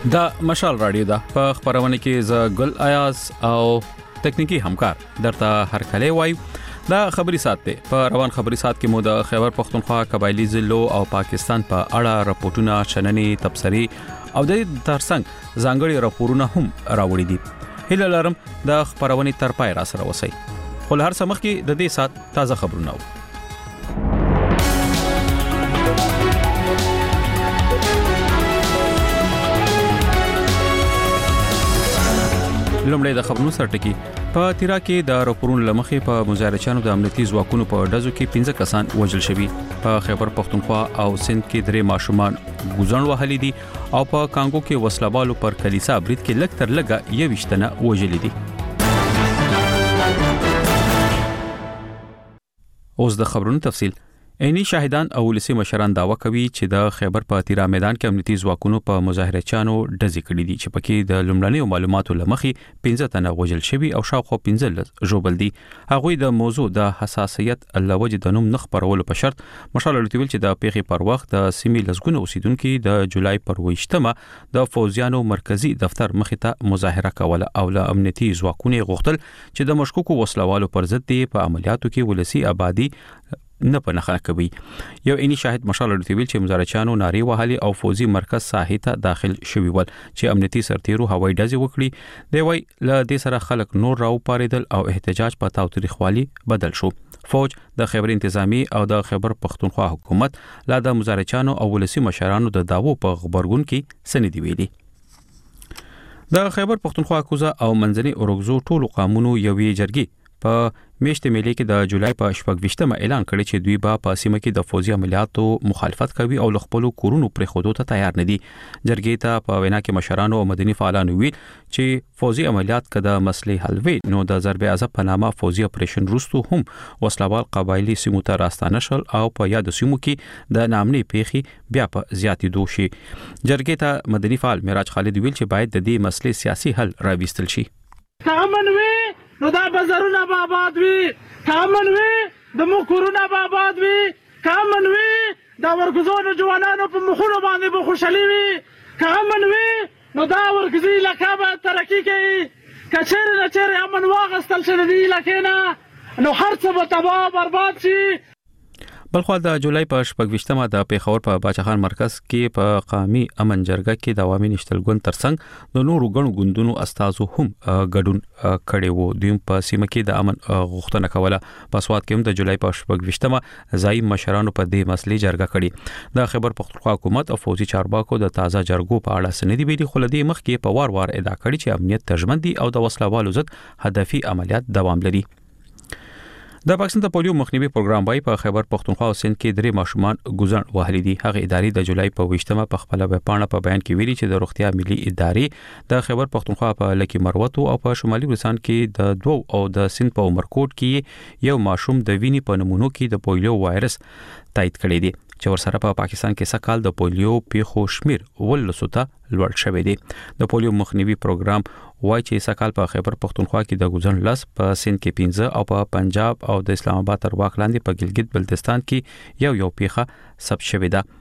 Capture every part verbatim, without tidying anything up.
دا مشال رادیو دا په خبرونه کې ز ګل ایاز او تکنیکی همکار درته هر کله وای دا خبري سات ته په روان خبري سات کې مو د خیبر پختونخوا قبایلی ضلعو او پاکستان په پا اړه راپورټونه شننې تبصري او د ترڅنګ ځانګړي راپورونه هم راوړي دي هله لرم د خبرونه تر پای را سره وسی خو هر څه مخکې د دې سات تازه خبرونه و لومړی د خبرونو سرټکی په تیرا کې د راپورونو لمخې په مظاهرچیانو د امنیتي ځواکونو په ډزو کې پنځه کسان وژل شوي په خیبر پختونخوا او سند کې درې ماشومان ګوزن وهلي دي او په کانګو کې وسلوالو پر کلیسا برید کې لږ تر لږه یو وشتنه وژل دي. اوس د خبرونو تفصیل. عیني شاهدان او ولسی مشران داوا کوي چې د خیبر په تیرا میدان کې امنیتي ځواکونو په مظاهرچیانو ډزې کړې دي چې پکې د لومړنیو معلوماتو لمخې پنځه تنه وژل شوي او شاوخوا پنځه ژوبل دي. هغوی د موضوع د حساسیت لوجه د نوم نه خبرولو په شرط مشال لټویل چې د پیښې پر وخت د سیمې لزګونه اوسیدونکو د جولای پر ویشتمه د فوزیانو مرکزی دفتر مخې ته مظاهره کوله او له امنیتي ځواکونو غوښتل چې د مشکوکو وسلوالو پر ضد په عملیاتو کې ولسی آبادی نه پنهخه کوي. یو عیني شاهد مشال لټویل چې مظاهرچیانو ناری وهلي او فوزي مرکز ساحې ته داخل شوي ول چې امنیتي سرتیرو هوایي ډزې وکړي دی وای ل دې سره خلک نور راو پاریدل او احتجاج په تاوتریخوالي بدل شو. فوج د خیبر انتظامی او د خیبر پختونخوا حکومت لا د مظاهرچیانو او ولسی مشرانو د داوو په خبرګون کې سندې ویلي. د خیبر پختونخوا کوزه او منځني اورګزو ټولو قانونو یوې جرګې په میشته ملي کې د جولای په شپږ اعلان کړی چې دوی به په سیمه کې د فوزي عملیاتو مخالفت کوي او خپل کورونو پر خودو ته تیار نه دي. جرګې ته په وینا کې مشرانو او مدني فعالانو ویل چې فوزي عملیات کده مسلې حل وي نو د ضرب عذاب په نامه فوزي اپریشن روستو هم وسلوال قبایلی سیمو ته راستانه شول او په یاد سیمو کې د نامني پیخي بیا په زیاتې دوشي. جرګې ته مدني فعال معراج خالد ویل چې باید د دې مسلې سیاسي حل راوستل شي. نو دا بازارونه به آباد وي، کامن وي د مو کورونه به آباد وي، کامن وي د ورګزو جوانانو په مخونو باندې به خوشحالي وي، کامن وي نو دا ورګزي علاقه به ترقي کوي. که چیرې نه چیرې امن واغستل شي د دې علاقې نه نو هر څه به تباه برباد شي. بلخو د جولای په شپږ د پیښور په باچخان مرکز کې په قومي امن جرګه کې د عوامي نشتلګون ترڅنګ د نورو غنو غوندونو استادو هم ګډون کړي وو. دوی په سیمه کې د امن غوښتنه کوله. په سواد کې هم د جولای په شپږ ځای مشرانو په دې مسلې جرګه کړي. د خیبر پختونخوا حکومت او فوزي چارواکو د تازه جرګو په اړه سندې ویلي خو لدی مخ کې په وار وار ادعا کړي چې امنیت ترجمن دي او د وسلوالو ضد هدفي عملیات دوام لري. د پاکستان د پولیو مخنیوي پروګرام بای په خیبر پختونخوا او سند کې درې ماشومان ګوزن وهلي دي. هغه ادارې د جولای په ویشتمه په خپل وپاڼه په بیان کې ویلي چې د روغتیا ملي ادارې د خیبر پختونخوا په لکی مروت او په شمالي وزستان کې د دوو او د سند په عمرکوټ کې یو ماشوم د وینې په نمونو کې د پولیو وایرس تایید کړی دی چې ورسره په پاکستان کې سکهال د پولیو پیښو شمیر ولسو ته لوړ شوی دی. د پولیو مخنیوي پروګرام وایي چې سکهال په خیبر پختونخوا کې د ګوزن لس په سند کې پنځه او په پنجاب او د اسلام آباد تر واک لاندې په ګلګت بلتستان کې یو یو پیښه ثبت شوې ده.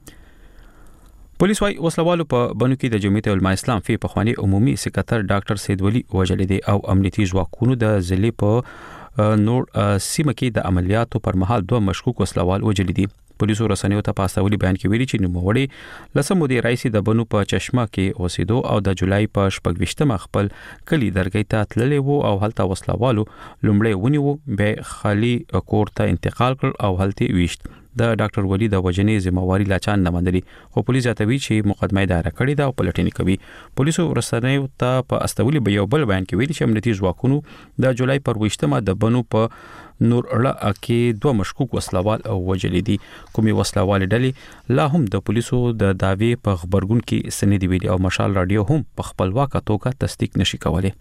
پولیس وايي وسلوالو په بنو کې د جمعیت علماء اسلام فی پخوانی عمومي سکرټر ډاکټر سید ولی وجل دي او امنیتي ځواکونو د ضلع په نور سیمه کې د عملیاتو پر مهال دوه مشکوک وسلوال وجل دي. پولیسو رسنیو ته پاستولي بیان کې ویلي چې نوموړي لسم مدیر رئیس د بنو په چشمه کې اوسېدو او د جولای په شپږ خپل کلی درګۍ ته تللی وو او هلته وسلوالو لومړی ونیو به خالی کور ته انتقال کړ او هلته ویشت. د ډاکټر ولی د وجنې ذمہواری لاچان نه مندلي خو پولیس ځاتوي چې مقدمه دایره کړې ده او پلټنې کوي. پولیسو رسنیو ته په استولي به یو بل بیان کې ویلي چې امنیتي ځواکونو د جولای پر ویشتمه د بنو په نور اړه کې دوه مشکوک وسلوال او وجل دي. کومي وسلوال ډلې لا هم د پولیسو د داوی په خبرګون کې سندې ویلي او مشال رادیو هم په خپلواک توګه تصدیق نشي کولای.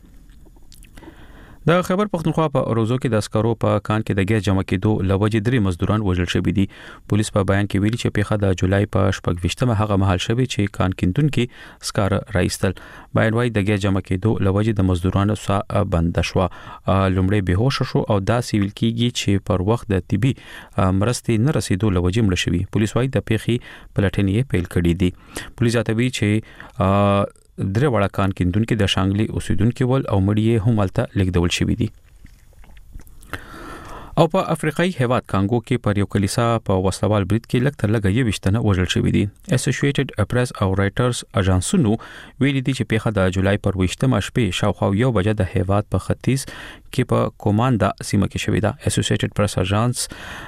د خیبر پختونخوا په اروزو کې د عسکرو په کان کې د ګیس جمع کېدو لوجې درې مزدوران وژل شوي دي. پولیس په بیان کې ویلي چې پیښه د جولای په شپږ هغه مهال شوې چې کان کیندونکو سکار راایستل. بیان وايي د ګیس جمع کېدو لوجې د مزدورانو سا بند شو. لومړی بهوش شو او دا سیویل کېږي چې پر وخت د طبي مرستې نه رسیدو لوجې مړ شوي. پولیس وايي د پیښې پلټنې پیل کړې دي. پولیس ځاتوي چې درې وړه کان کیندونکو د شانګلي اوسیدونکو ول او مړی هم الته لیکدول شوی دي. او په افریقایي هیواد کانګو کې پر یو کلیسا په وسلوال برید کې لږ تر لږه یو وشتنه وژل شوی دي. اسوسییټډ پریس او رائټرز اژانسونو ویلي دي چې پیښه د جولای پر وشتمه شپې شاوخوا یو بجې د هیواد په ختیځ کې په کوماندا سیمه کې شوې ده. اسوسییټډ پریس اژانس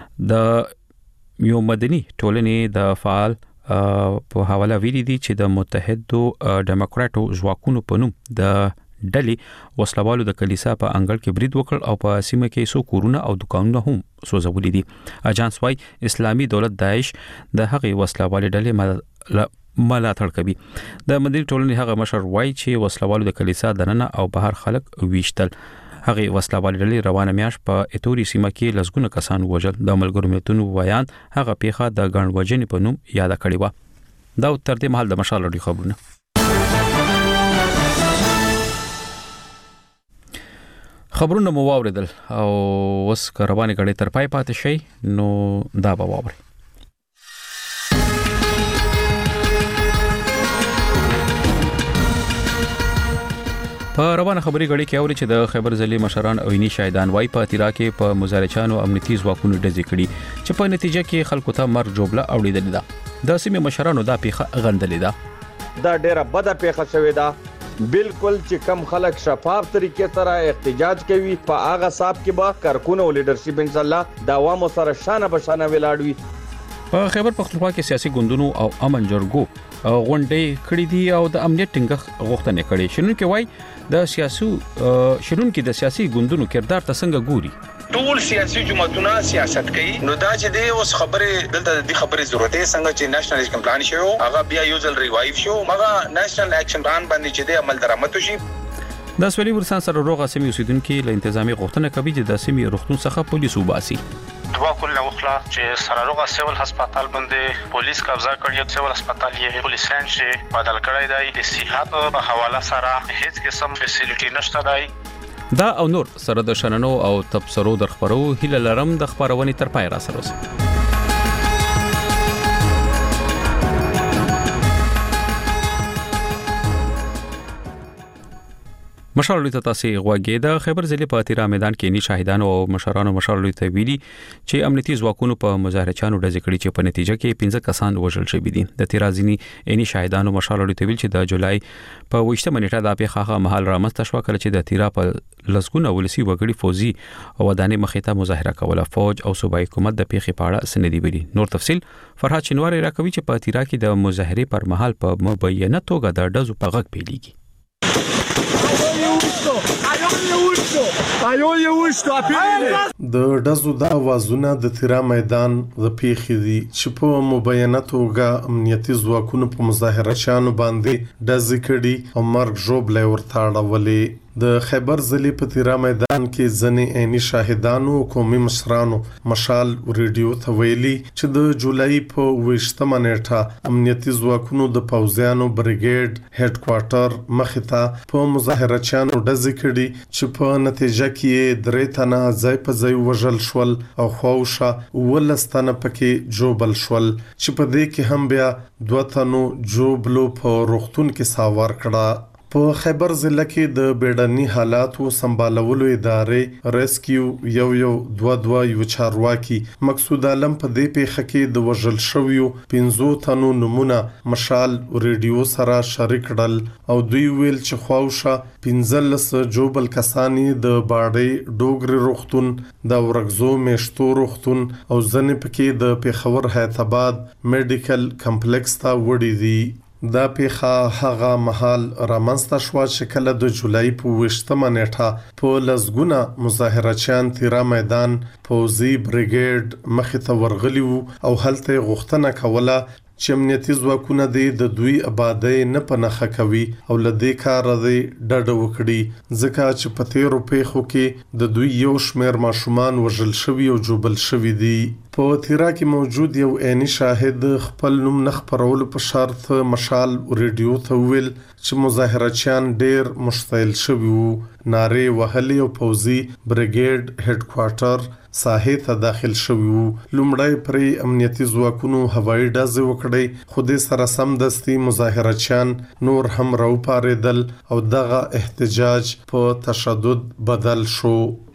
د یو مدني ټولنې د فعال په حواله ویلي دي چې د متحدو ډیموکراټو ځواکونو په نوم د ډلې وسلوالو د کلیسا په انګړ کې برید وکړ او په سیمه کې څو کورونه او دکانونه هم سوځولي دي. اجانس وايي اسلامي دولت داعش د هغې وسلوالې ډلې ملاتړ کوي. د مدني ټولنې هغه مشر وايي چې وسلوالو د کلیسا دننه او بهر خلک ویشتل. هغه وسلوالې ډلې روانه میاش په اتوري سیمه کې لسګونه کسان وژل. د ملګرو ملتونو ویان هغه پیښه د ګڼ وژنې په نوم یاد کړې و. دا تر دې مهال د مشال لري خبرونه. خبرونه مو واوریدل او اوس روانه غړې تر پای پاتې شي نو دا به واوري. په روانه خبري غړې کې اوري چې د خیبر ضلع مشران او عیني شاهدان وايي په تیرا کې په مزارچانو امنیتي ځواکونو ډزې کړي چې په نتیجه کې خلکو ته مرګ جوړه اوریدل ده. د سیمې مشرانو دا پیښه غندلې ده. دا ډیره بده پیښه شوې ده. بالکل چې کم خلک شفاف طریقې سره احتجاج کوي په هغه صاحب کې به کارکونه او لیدرشپ ان شاء الله د عوامو سره شانه بشانه ولاړوي. په خیبر پختونخوا کې سیاسي ګوندونو او امن جرګو غونډې کړې دي او د امنیت ټینګښت غوښتنې کړې. شنونکو وايي د سیاسي شنونکو د سیاسي ګوندونو کردار ته څنګه ګوري. ټول سیاسي جماعتونه سیاست کوي نو دا چې دی اوس خبره دلته د خبرې ضرورت یې څنګه چې نېشنل ایکشن پلان شو هغه بیا یو ځل ریوایو شو هغه نېشنل ایکشن پلان باندې چې دی عمل درآمد شي. د سولې ورسان سره روغه سیمې اوسیدونکو له انتظامی غوښتنه کوي چې د سیمې روغتون څخه پولیس وباسي. دوا کول وکړه چې سره روغه سیول هسپتال باندې پولیس قبضه کړی. سیول هسپتال یې پولیسان چې بدل کړی دی. د صحت په حواله سره هیڅ قسم فیسیلیټي نشته دی. دا او نور سره د شننو او تبصرو در خبرو هیله لرم د خبرونې تر پای را سره اوسئ. مشرانو ته تاسو غوږی د خیبر ضلع په تیرا میدان کې ني شاهدانو او مشرانو مشرانو ته ویلي چې امنیتي ځواکونو په مظاهرچانو ډزې کړې چې په نتیجه کې پنځه کسان وژل شوي دي. د تیرا ځینی اني شاهدانو مشرانو ته ویل چې د جولای په وشته منېټه د پیښه مهال رامنځته شو کله چې د تیرا په لسګونه ولسی وګړي فوزي او ودانې مخې ته مظاهره کوله. فوج او صوبایي حکومت د پیښې په اړه سندې ویلي. نور تفصيل فرحات شنواری راکوي چې په تیرا کې د مظاهره پر مهال په مبینه توګه د ډزو په غږ پیلېږي. د ډزو د اوازونه د تیرا میدان د پیښې دي چې په مبینه توګه امنیتي ځواکونو په مظاهره چانو باندې ډزې کړي او مرګ ژوبلې ورته اړولې. د خیبر ضلع په تیرا میدان کې ځنې عیني شاهدانو قومي مشرانو مشال ریډیو ته ویلي چې د جولای په وشتمه نیټه امنیتي ځواکونو د پوځیانو بریګیډ هډ کوارټر مخې ته په مظاهره چانو ډزې کړي چې په نتیجه کې درې تنه ځای په ځای وژل شول او خواوشه ولس تنه پکې جوبل شول چې په دې کې هم بیا دوه تنو جوبلو په روغتون کې ساوار کړه. په خیبر ضلع کې د بیړني حالاتو سمبالولو ادارې ریسکیو یو یو دوه دوه یو چارواکي مقصود عالم په دې پیښه کې د وژل شویو پنځو تنو نمونه مشال ریډیو سره شریک کړل او دوی ویل چې خواوشه پنځلس جوبل کسانی د باړې ډوګري روغتون د ورغزو میشتو روغتون او ځنې پکې د پیښور حیاتاباد میډیکل کمپلیکس ته وړي دي. دا پیښه هغه مهال رامنځته شوه چې کله د جولای په وشتمه نیټه په لسګونه مظاهرچیان تیرا میدان پوځي بریګیډ مخې ته ورغلي وو او هلته غوښتنه کوله چې امنیتي ځواکونه د دوی آبادی نه پنهخه کوي او لدې کار دی ډډه وکړي ځکه چې په تیرو پیښو کې د دوی یو شمېر ماشومان وژل شوي او جوبل شوي دي. په تیرا کې موجود یو عیني شاهد خپل نوم نه خپرولو په شرط مشال ریډیو ته ویل چې مظاهرچیان ډیر مشتعل شوي وو. نارې وهلې او پوځي بریګیډ هډ کوارټر ساحې ته داخل شوي وو. لومړی پرې امنیتي ځواکونو هوایي ډزې وکړې، خو دې سره سمدستي مظاهرچیان نور هم راوپارېدل او دغه احتجاج په تشدد بدل شو.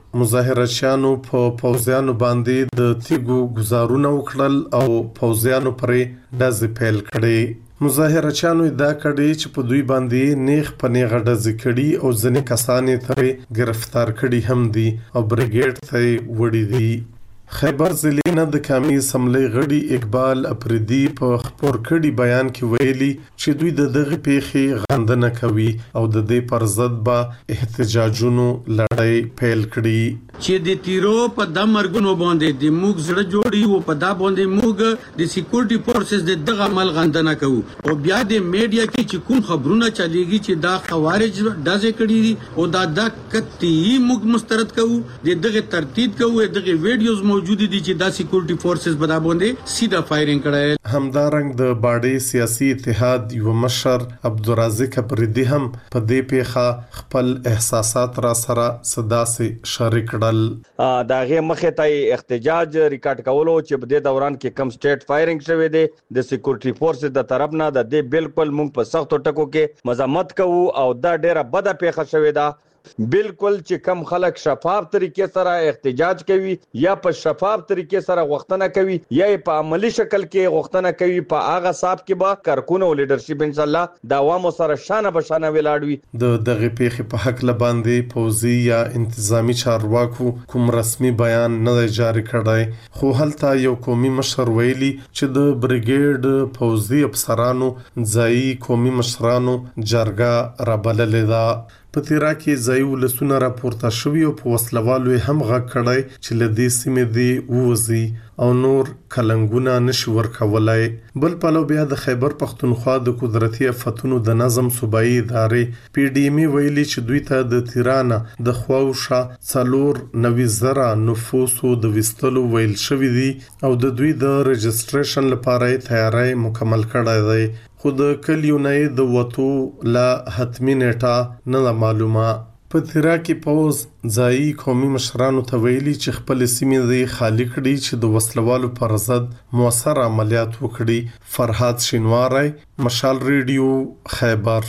مظاهرچیانو په پوځیانو باندې د تیګو گزارونه وکړل او پوځیانو پرې ډزې پیل کړې. مظاهرچیانو ادعا کړې چې په دوی باندې نیغ په نیغه ډزې کړي او ځینې کسان یې ترې ګرفتار کړي هم دي او بریګیډ ته یې وړي دي. خیبر ضلع نه د قومي اسمبلی غړي اقبال افریدي په خپور کړي بیان کې ویلي چې دوی د دغه پیښې غندنه کوي او د دې پر ضد به احتجاجونو لړۍ پیل کړي. چې د تیرو په د مرګونو باندې د موږ زړه جوړي او په دا باندې موږ د سکیورټي فورسز د دغه عمل غندنه کوو او بیا د میډیا کې چې کوم خبرونه چلیږي چې دا خوارج ډزې کړي دي او دا د کتي موږ مسترد کوو، د دغه ترتیب کوو، دغه ویډیوز موجود دي چې دا سکیورټي فورسز په دا باندې سیده فایرینګ کړي. همدارنګ د باډي سیاسي اتحاد یو مشر عبدالرزاق افریدي هم په دې پیښه خپل احساسات را سره صدا سي شریک کړل. دا غي مخه ته احتجاج ریکارډ کولو چې په دې دوران کې کم سټیټ فایرینګ شوه دي د سکیورټي فورسز د طرف نه د دې بالکل موږ په سختو ټکو کې مزامت کوو او دا ډیره بده پیښه شوه ده. بالکل چې کم خلک شفاف طریقې سره احتجاج کوي یا په شفاف طریقې سره غوښتنه کوي یا په عملی شکل کې غوښتنه کوي په هغه صاحب کې به کارکونه او لیډرشپ ان شاء الله د عوامو سره شانه بشانه ولاړوي. د دغه پیښې په حق لباندې پوځي یا انتظامی چارواکو کوم رسمي بیان نه جاری کړی، خو هلته یو قومي مشر ویلي چې د بریګیډ پوځي افسرانو ځایي قومي مشرانو جرګه رابللې ده. په تیرا کې ځایي ولسونه راپورته شوي او په وسلوالو هم غږ کړی چې له دې سیمې دې ووځي او نور کلنګونه نشي ورکولای. بل پلو بیا د خیبر پختونخوا د قدرتي آفتونو د نظم صوبایي ادارې پی ډی ایم ویلي چې دوی ته د تیرانه د خواوشا څلور نوي زره نفوسو د وستلو ویل شوی دي او د دوی د رجستریشن لپاره تیاری مکمل کړی دی، خو د کلیو نه د وتو لا حتمی نیټه نه معلومه. په تیرا کې پوز ځایي قومي مشرانو ته ویلي چې خپل سیمې دې خالی کړي چې د وسلوالو پر ضد موثر عملیات وکړي. فرحات شینواری، مشال ریډیو، خیبر.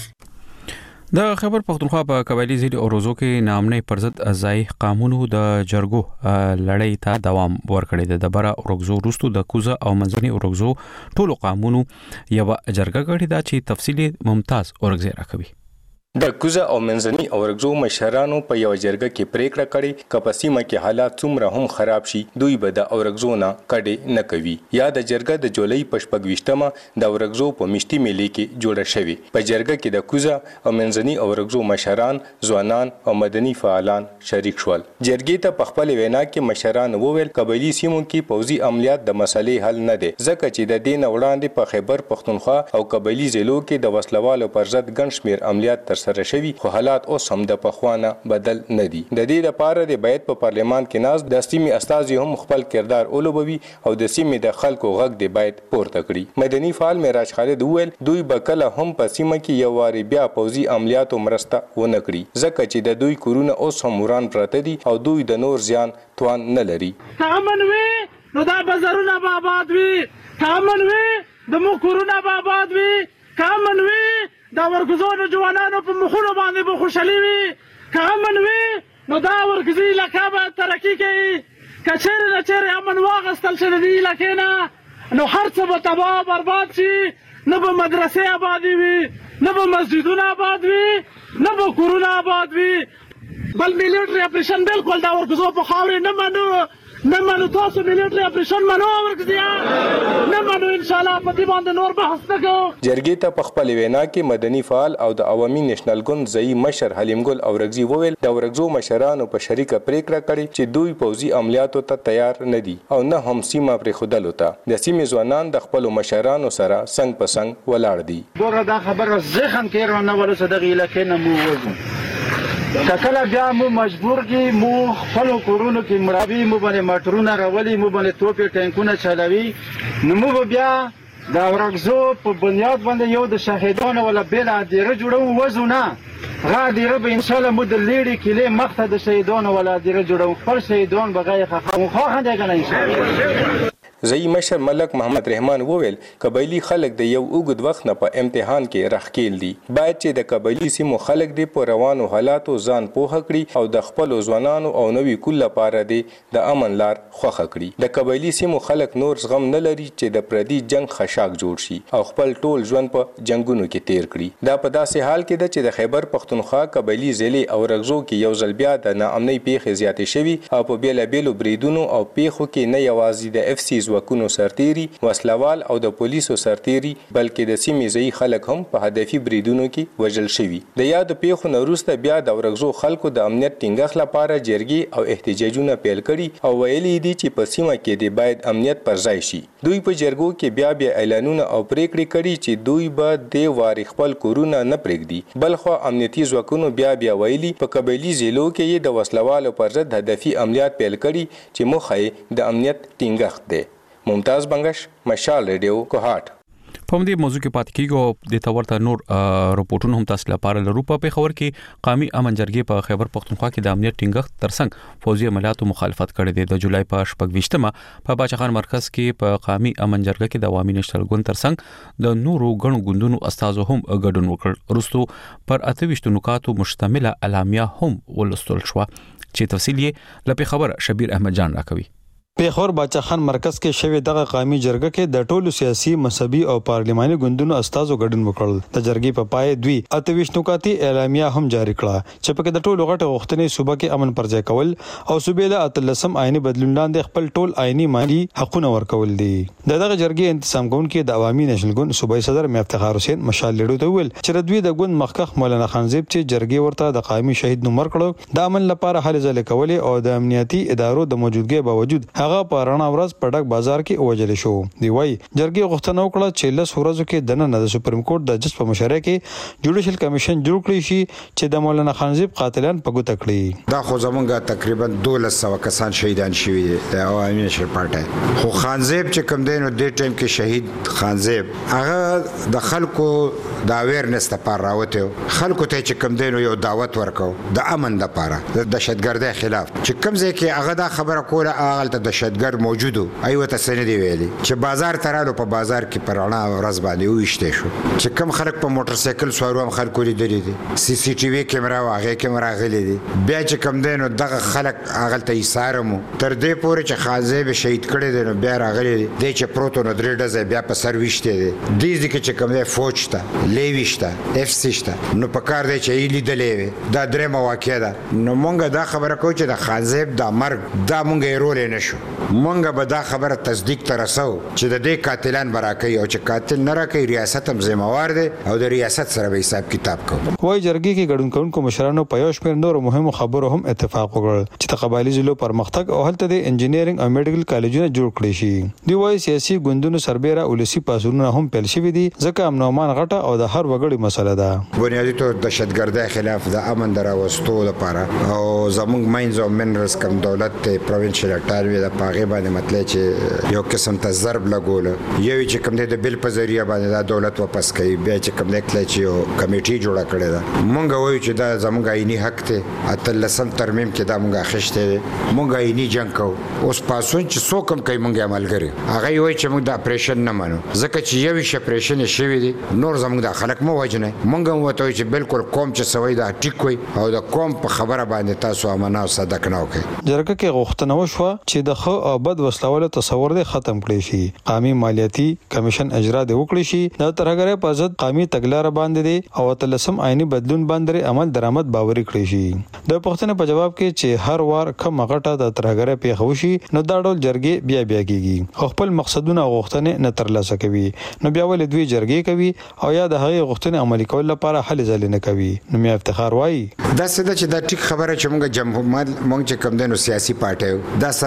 د خیبر پختونخوا په قبایلی ضلع اوروزو کې نامنې پر ضد ځای قانونو د جرګو لړۍ ته دوام ورکړی دی. د بره اورګزو وروسته د کوزه او منځني اورګزو ټولو قانونو یو جرګه کړې ده چې تفصیلی ممتاز اورګزی راکوي. د کوزه او منځني اورګزو مشرانو په یو جرګه کې پریکړه کړې چې په سیمه کې حالات څومره هم خراب شي دوی به د اورګزو نه کډې نه کوي. یا د جرګه د جولای په شپږویشتمه د اورګزو په مشتي میلې کې جوړه شوې. په جرګه کې د کوزه او منځني اورګزو مشران، ځوانان او مدني فعالان شریک شول. جرګې ته په خپل وینا کې مشران وویل قبایلی سیمو کې پوځي عملیات د مسلې حل نه دي، ځکه چې د دین وړاندې په خیبر پختونخوا او قبایلی ضلعو کې د وسلوالو پر ضد ګڼ شمېر عملیات تر سره شوي، خو حالات اوس هم د پخوانه بدل نه دي. د دې لپاره د باید په پارلمان کې ناز د سیمې استازي هم خپل کردار ولوبوي او د سیمې د خلکو غږ دی باید پورته کړي. مدني فعال معراج خالد وویل دوی به کله هم په سیمه کې یو واري بیا پوځي عملیاتو مرسته ونه کړي، ځکه چې د دوی کورونه اوس هم وران پراته دي او دوی د نور زیان توان نه لري. امن وي نو دا بازارونه به آباد وي، امن وي د مو کورونه به آباد وي، امن وي دا ورګزو جوانانو په مخونو باندې به خوشحالي وي، که امن وي نو دا ورګزي علاقه به ترقي کوي. که چیرې نه چیرې امن واغستل شي د دې علاقې نه نو هر څه به تباه برباد شي، نه به مدرسې آبادي وي، نه به مسجدونه آباد وي، نه به کورونه آباد وي. بل میلیټري اپریشن بالکل دا ورګزو په خاورې نه منو نه منو تاسو میلیټري اپریشن منو ورګزیا نه منو ان شاء الله په دې باندې نور بحث نه کوو. جرګې ته په خپل وینا کې مدني فعال او د عوامي نېشنل ګوند ځایي مشر حلیم ګل اورګزي وویل د اورګزو مشرانو په شریکه پریکړه کړې چې دوی پوځي عملیاتو ته تیار نه دي او نه هم سیمه پرېښودلو ته. د سیمې ځوانان د خپلو مشرانو سره څنګ په څنګ ولاړ دي. ګوره دا خبره ذهن کې رانه ولسه دغه علاقې نه مو وځو کله بیا مو مجبور کی مو خپل کورونو کې مرابي مو باندې موټرونه راولي مو باندې توپې ټانکونه چلوي نو مو بیا دا ورغزو په بنیاد باندې یو د شهیدانو ولا بل عادیره جوړو وزونه غادیره به ان شاء الله مو د لیړي کله مخته د شهیدانو ولا عادیره جوړو خپل شهیدان بغیر خو خو هدا کنه ان شاء الله ځای مشر ملک محمد رحمان وویل قبایلی خلک د یو اوږد وخت نه په امتحان کې راخکېل دي باید چې د قبایلی سیمو خلک دې په روانو حالاتو ځان پوهه کړي او د خپلو ځوانانو او نوي کول لپاره دې د امن لار خوښه کړي د قبایلی سیمو خلک نور زغم نه لري چې د پردي جنگ خشاک جوړ شي او خپل ټول ژوند په جنگونو کې تیر کړي دا په داسې حال کې ده چې د خیبر پختونخوا قبایلی ضلع او رغزو کې یو ځل بیا د ناامنۍ پیښې زیاتې شوي او په بیلابیلو بریدونو او پیښو کې نه یوازې د اف سی وکونو سرتيري وسلوال او د پولیسو سرتيري بلکې د سیمې ځای خلک هم په هدفي بریدونو کې وژل شوي د یاد پیښو وروسته بیا د ورغزو خلکو د امنیت ټینګښت لپاره جرګې او احتجاجونه پیل کړي او ویلي دي چې په سیمه کې د باید امنیت پر ځای شي دوی په جرګو کې بیا بیا اعلانونه او پریکړې کړي چې دوی به د واري خپل کورونه نه پرېږدي بلخو امنیتي ځواکونو بیا بیا ویلي په قبایلی ضلعو کې د وسلوالو پر ضد هدفي عملیات پیل کړي چې مخه د امنیت ټینګښت دی ممتاز بنگش مشال ریډیو کوهات په دې موضوع کې پات کېږو د تورته نور رپورټونه هم تاسو لپاره لرو په خبر کې قومي امن جرګې په خیبر پختونخوا کې د امنیت ټینګښت ترڅنګ فوزي عملیاتو مخالفت کړې ده د جولای په شپږ په باچخان مرکز کې په قومي امن جرګه کې د عوامي نشتل ګوند ترڅنګ د نورو غنو ګوندونو استادو هم ګډون وکړ وروستو پر اته نکاتو مشتمله اعلامیه هم ولستل شو چې تفصیل یې لپاره خبر شبیر احمد جان راکوي پیښور باچخان مرکز کې شوی دغه قومي جرګه کې د ټولو سیاسي مذهبي او پارلماني ګوندونو استادو ګډون وکړل د جرګې په پای دوی اته نکاتی اعلامیه هم جاری کړه چې په کې د ټولو غټه غوښتنې صوبه کې امن پر ځای کول او صوبې له اتلسم آئینی بدلون لاندې خپل ټول آئینی مالی حقونه ورکول دي دغه جرګې انتظام کوونکې د عوامي نشل ګوند صوبایي صدر میافتخار حسین مشال لیډو ته ویل چې دوی د ګوند مخکخ مولانا خانزیب چې جرګې ورته د قومي شهید نومر کړو د امن لپاره هلې ځلې کولې او د امنیتي ادارو د موجودګۍ باوجود هغه په رڼا ورځ په ډک بازار کې وجل شو دی وای جرګې غوښتنه وکړه چې لس ورځو کې د نن د سپریم کورټ د جج په مشوره کې جوډیشل کمیشن جوړ کړی شي چې د مولانا خانزیب قاتلان په ګوته کړي دا خو زمونږه تقریبا دولس سوه کسان شهیدان شوي دي د عوامي نشر پارټي خو خانزیب چې کوم دی نو د ټیم کې شهید خانزیب هغه د خلکو د اویرنس لپاره راوته خلکو ته چې کوم دی نو یو دعوت ورکو د امن لپاره د دهشتګردۍ خلاف چې کوم ځای کې هغه دا خبره کوله هغه د دهشتګرد موجود ایو ته سن دی ویلي چې بازار ترالو په بازار کې پرانا ورځ باندې وښته شو چې کم خلک په موټر سایکل سوارو هم خلکو لیدلې دي سی سی ټي وي کیمرا واغې کیمرا غلې دي بیا چې کم دینو دغه خلک هغه ته ایثارمو تر دې پورې چې خازیب شهید کړي دي نو بیا راغلي دي چې پروتو نو درې ډزه بیا په سر وښته دي دې ځکه چې کم دی فوج ته لیويشته اف سی شته نو په کار دی چې لیدلې دا درې مواقع ده نو مونږ دا خبره کوو چې د خازیب د مرګ دا مونږ یې رول نه شو مونږ به دا خبره تصدیق تر رسو چې د دې قاتلان براکې او چې قاتل نه راکې ریاست هم ذمہوار دی او د ریاست سره به حساب کتاب کوي وای جرګې کې ګډون کوونکو مشرانو په یو شمېر نورو مهمو خبرو هم اتفاق وکړ چې د قبایلی ضلعو پرمختګ او هلته د انجینرینګ او میډیکل کالجونه جوړ کړي شي دی وای سیاسي ګوندونو سربېره ولسی پاسونه هم پیل شوي دي ځکه امن او امان غټه او د هر وګړي مسله ده بنیادی طور دهشتګردۍ خلاف د امن دراوستو لپاره او زموږ ماینز او منرالز کم دولت ته پروینشل اټاروي د پاغه باندې مطلب چې یو قسم ته ضرب لګول یو چې کوم د بل په ذریعہ باندې د دولت واپس کوي بیا چې کوم د کله چې یو کمیټي جوړه کړې ده مونږ وایو چې دا زموږ عیني حق ته اتلسم ترمیم کې دا مونږه خښته مونږ عیني جنگ کو اوس پاسون چې څوک کوم کوي مونږه عمل کوي هغه وایي چې مونږ د اپریشن نه منو ځکه چې یو شی اپریشن شوی دی نور زموږ د خلک مو وجنه مونږ وته چې بالکل قوم چې سوي دا ټیک وي او د قوم په خبره باندې تاسو امانه او صدق نه وکړي جرګه کې غوښتنه وشوه چې د خو او بد وسلوالو تصور دې ختم کړي شي قومي مالیاتي کمیشن اجرا دې وکړي شي د ترګره په ضد قومي تګلارې باندې دي او تلسم آئینی بدلون باندې عمل درآمد باوري کړی شي د پښتنه په جواب کې چې هر وار کم غټه د ترګره پیښو شي نو دا ډول جرګې بیا بیا کیږي خپل مقصدونه غوښتنې نه ترلاسه کوي نو بیا ول دوی جرګې کوي او یا د هغه غوښتنې عملي کول لپاره حل ځل نه کوي نو مې افتخار وایي دا څه چې دا ټیک خبره چې موږ جمهوریت موږ چې کوم دنو سیاسي پارټي دا سرکاري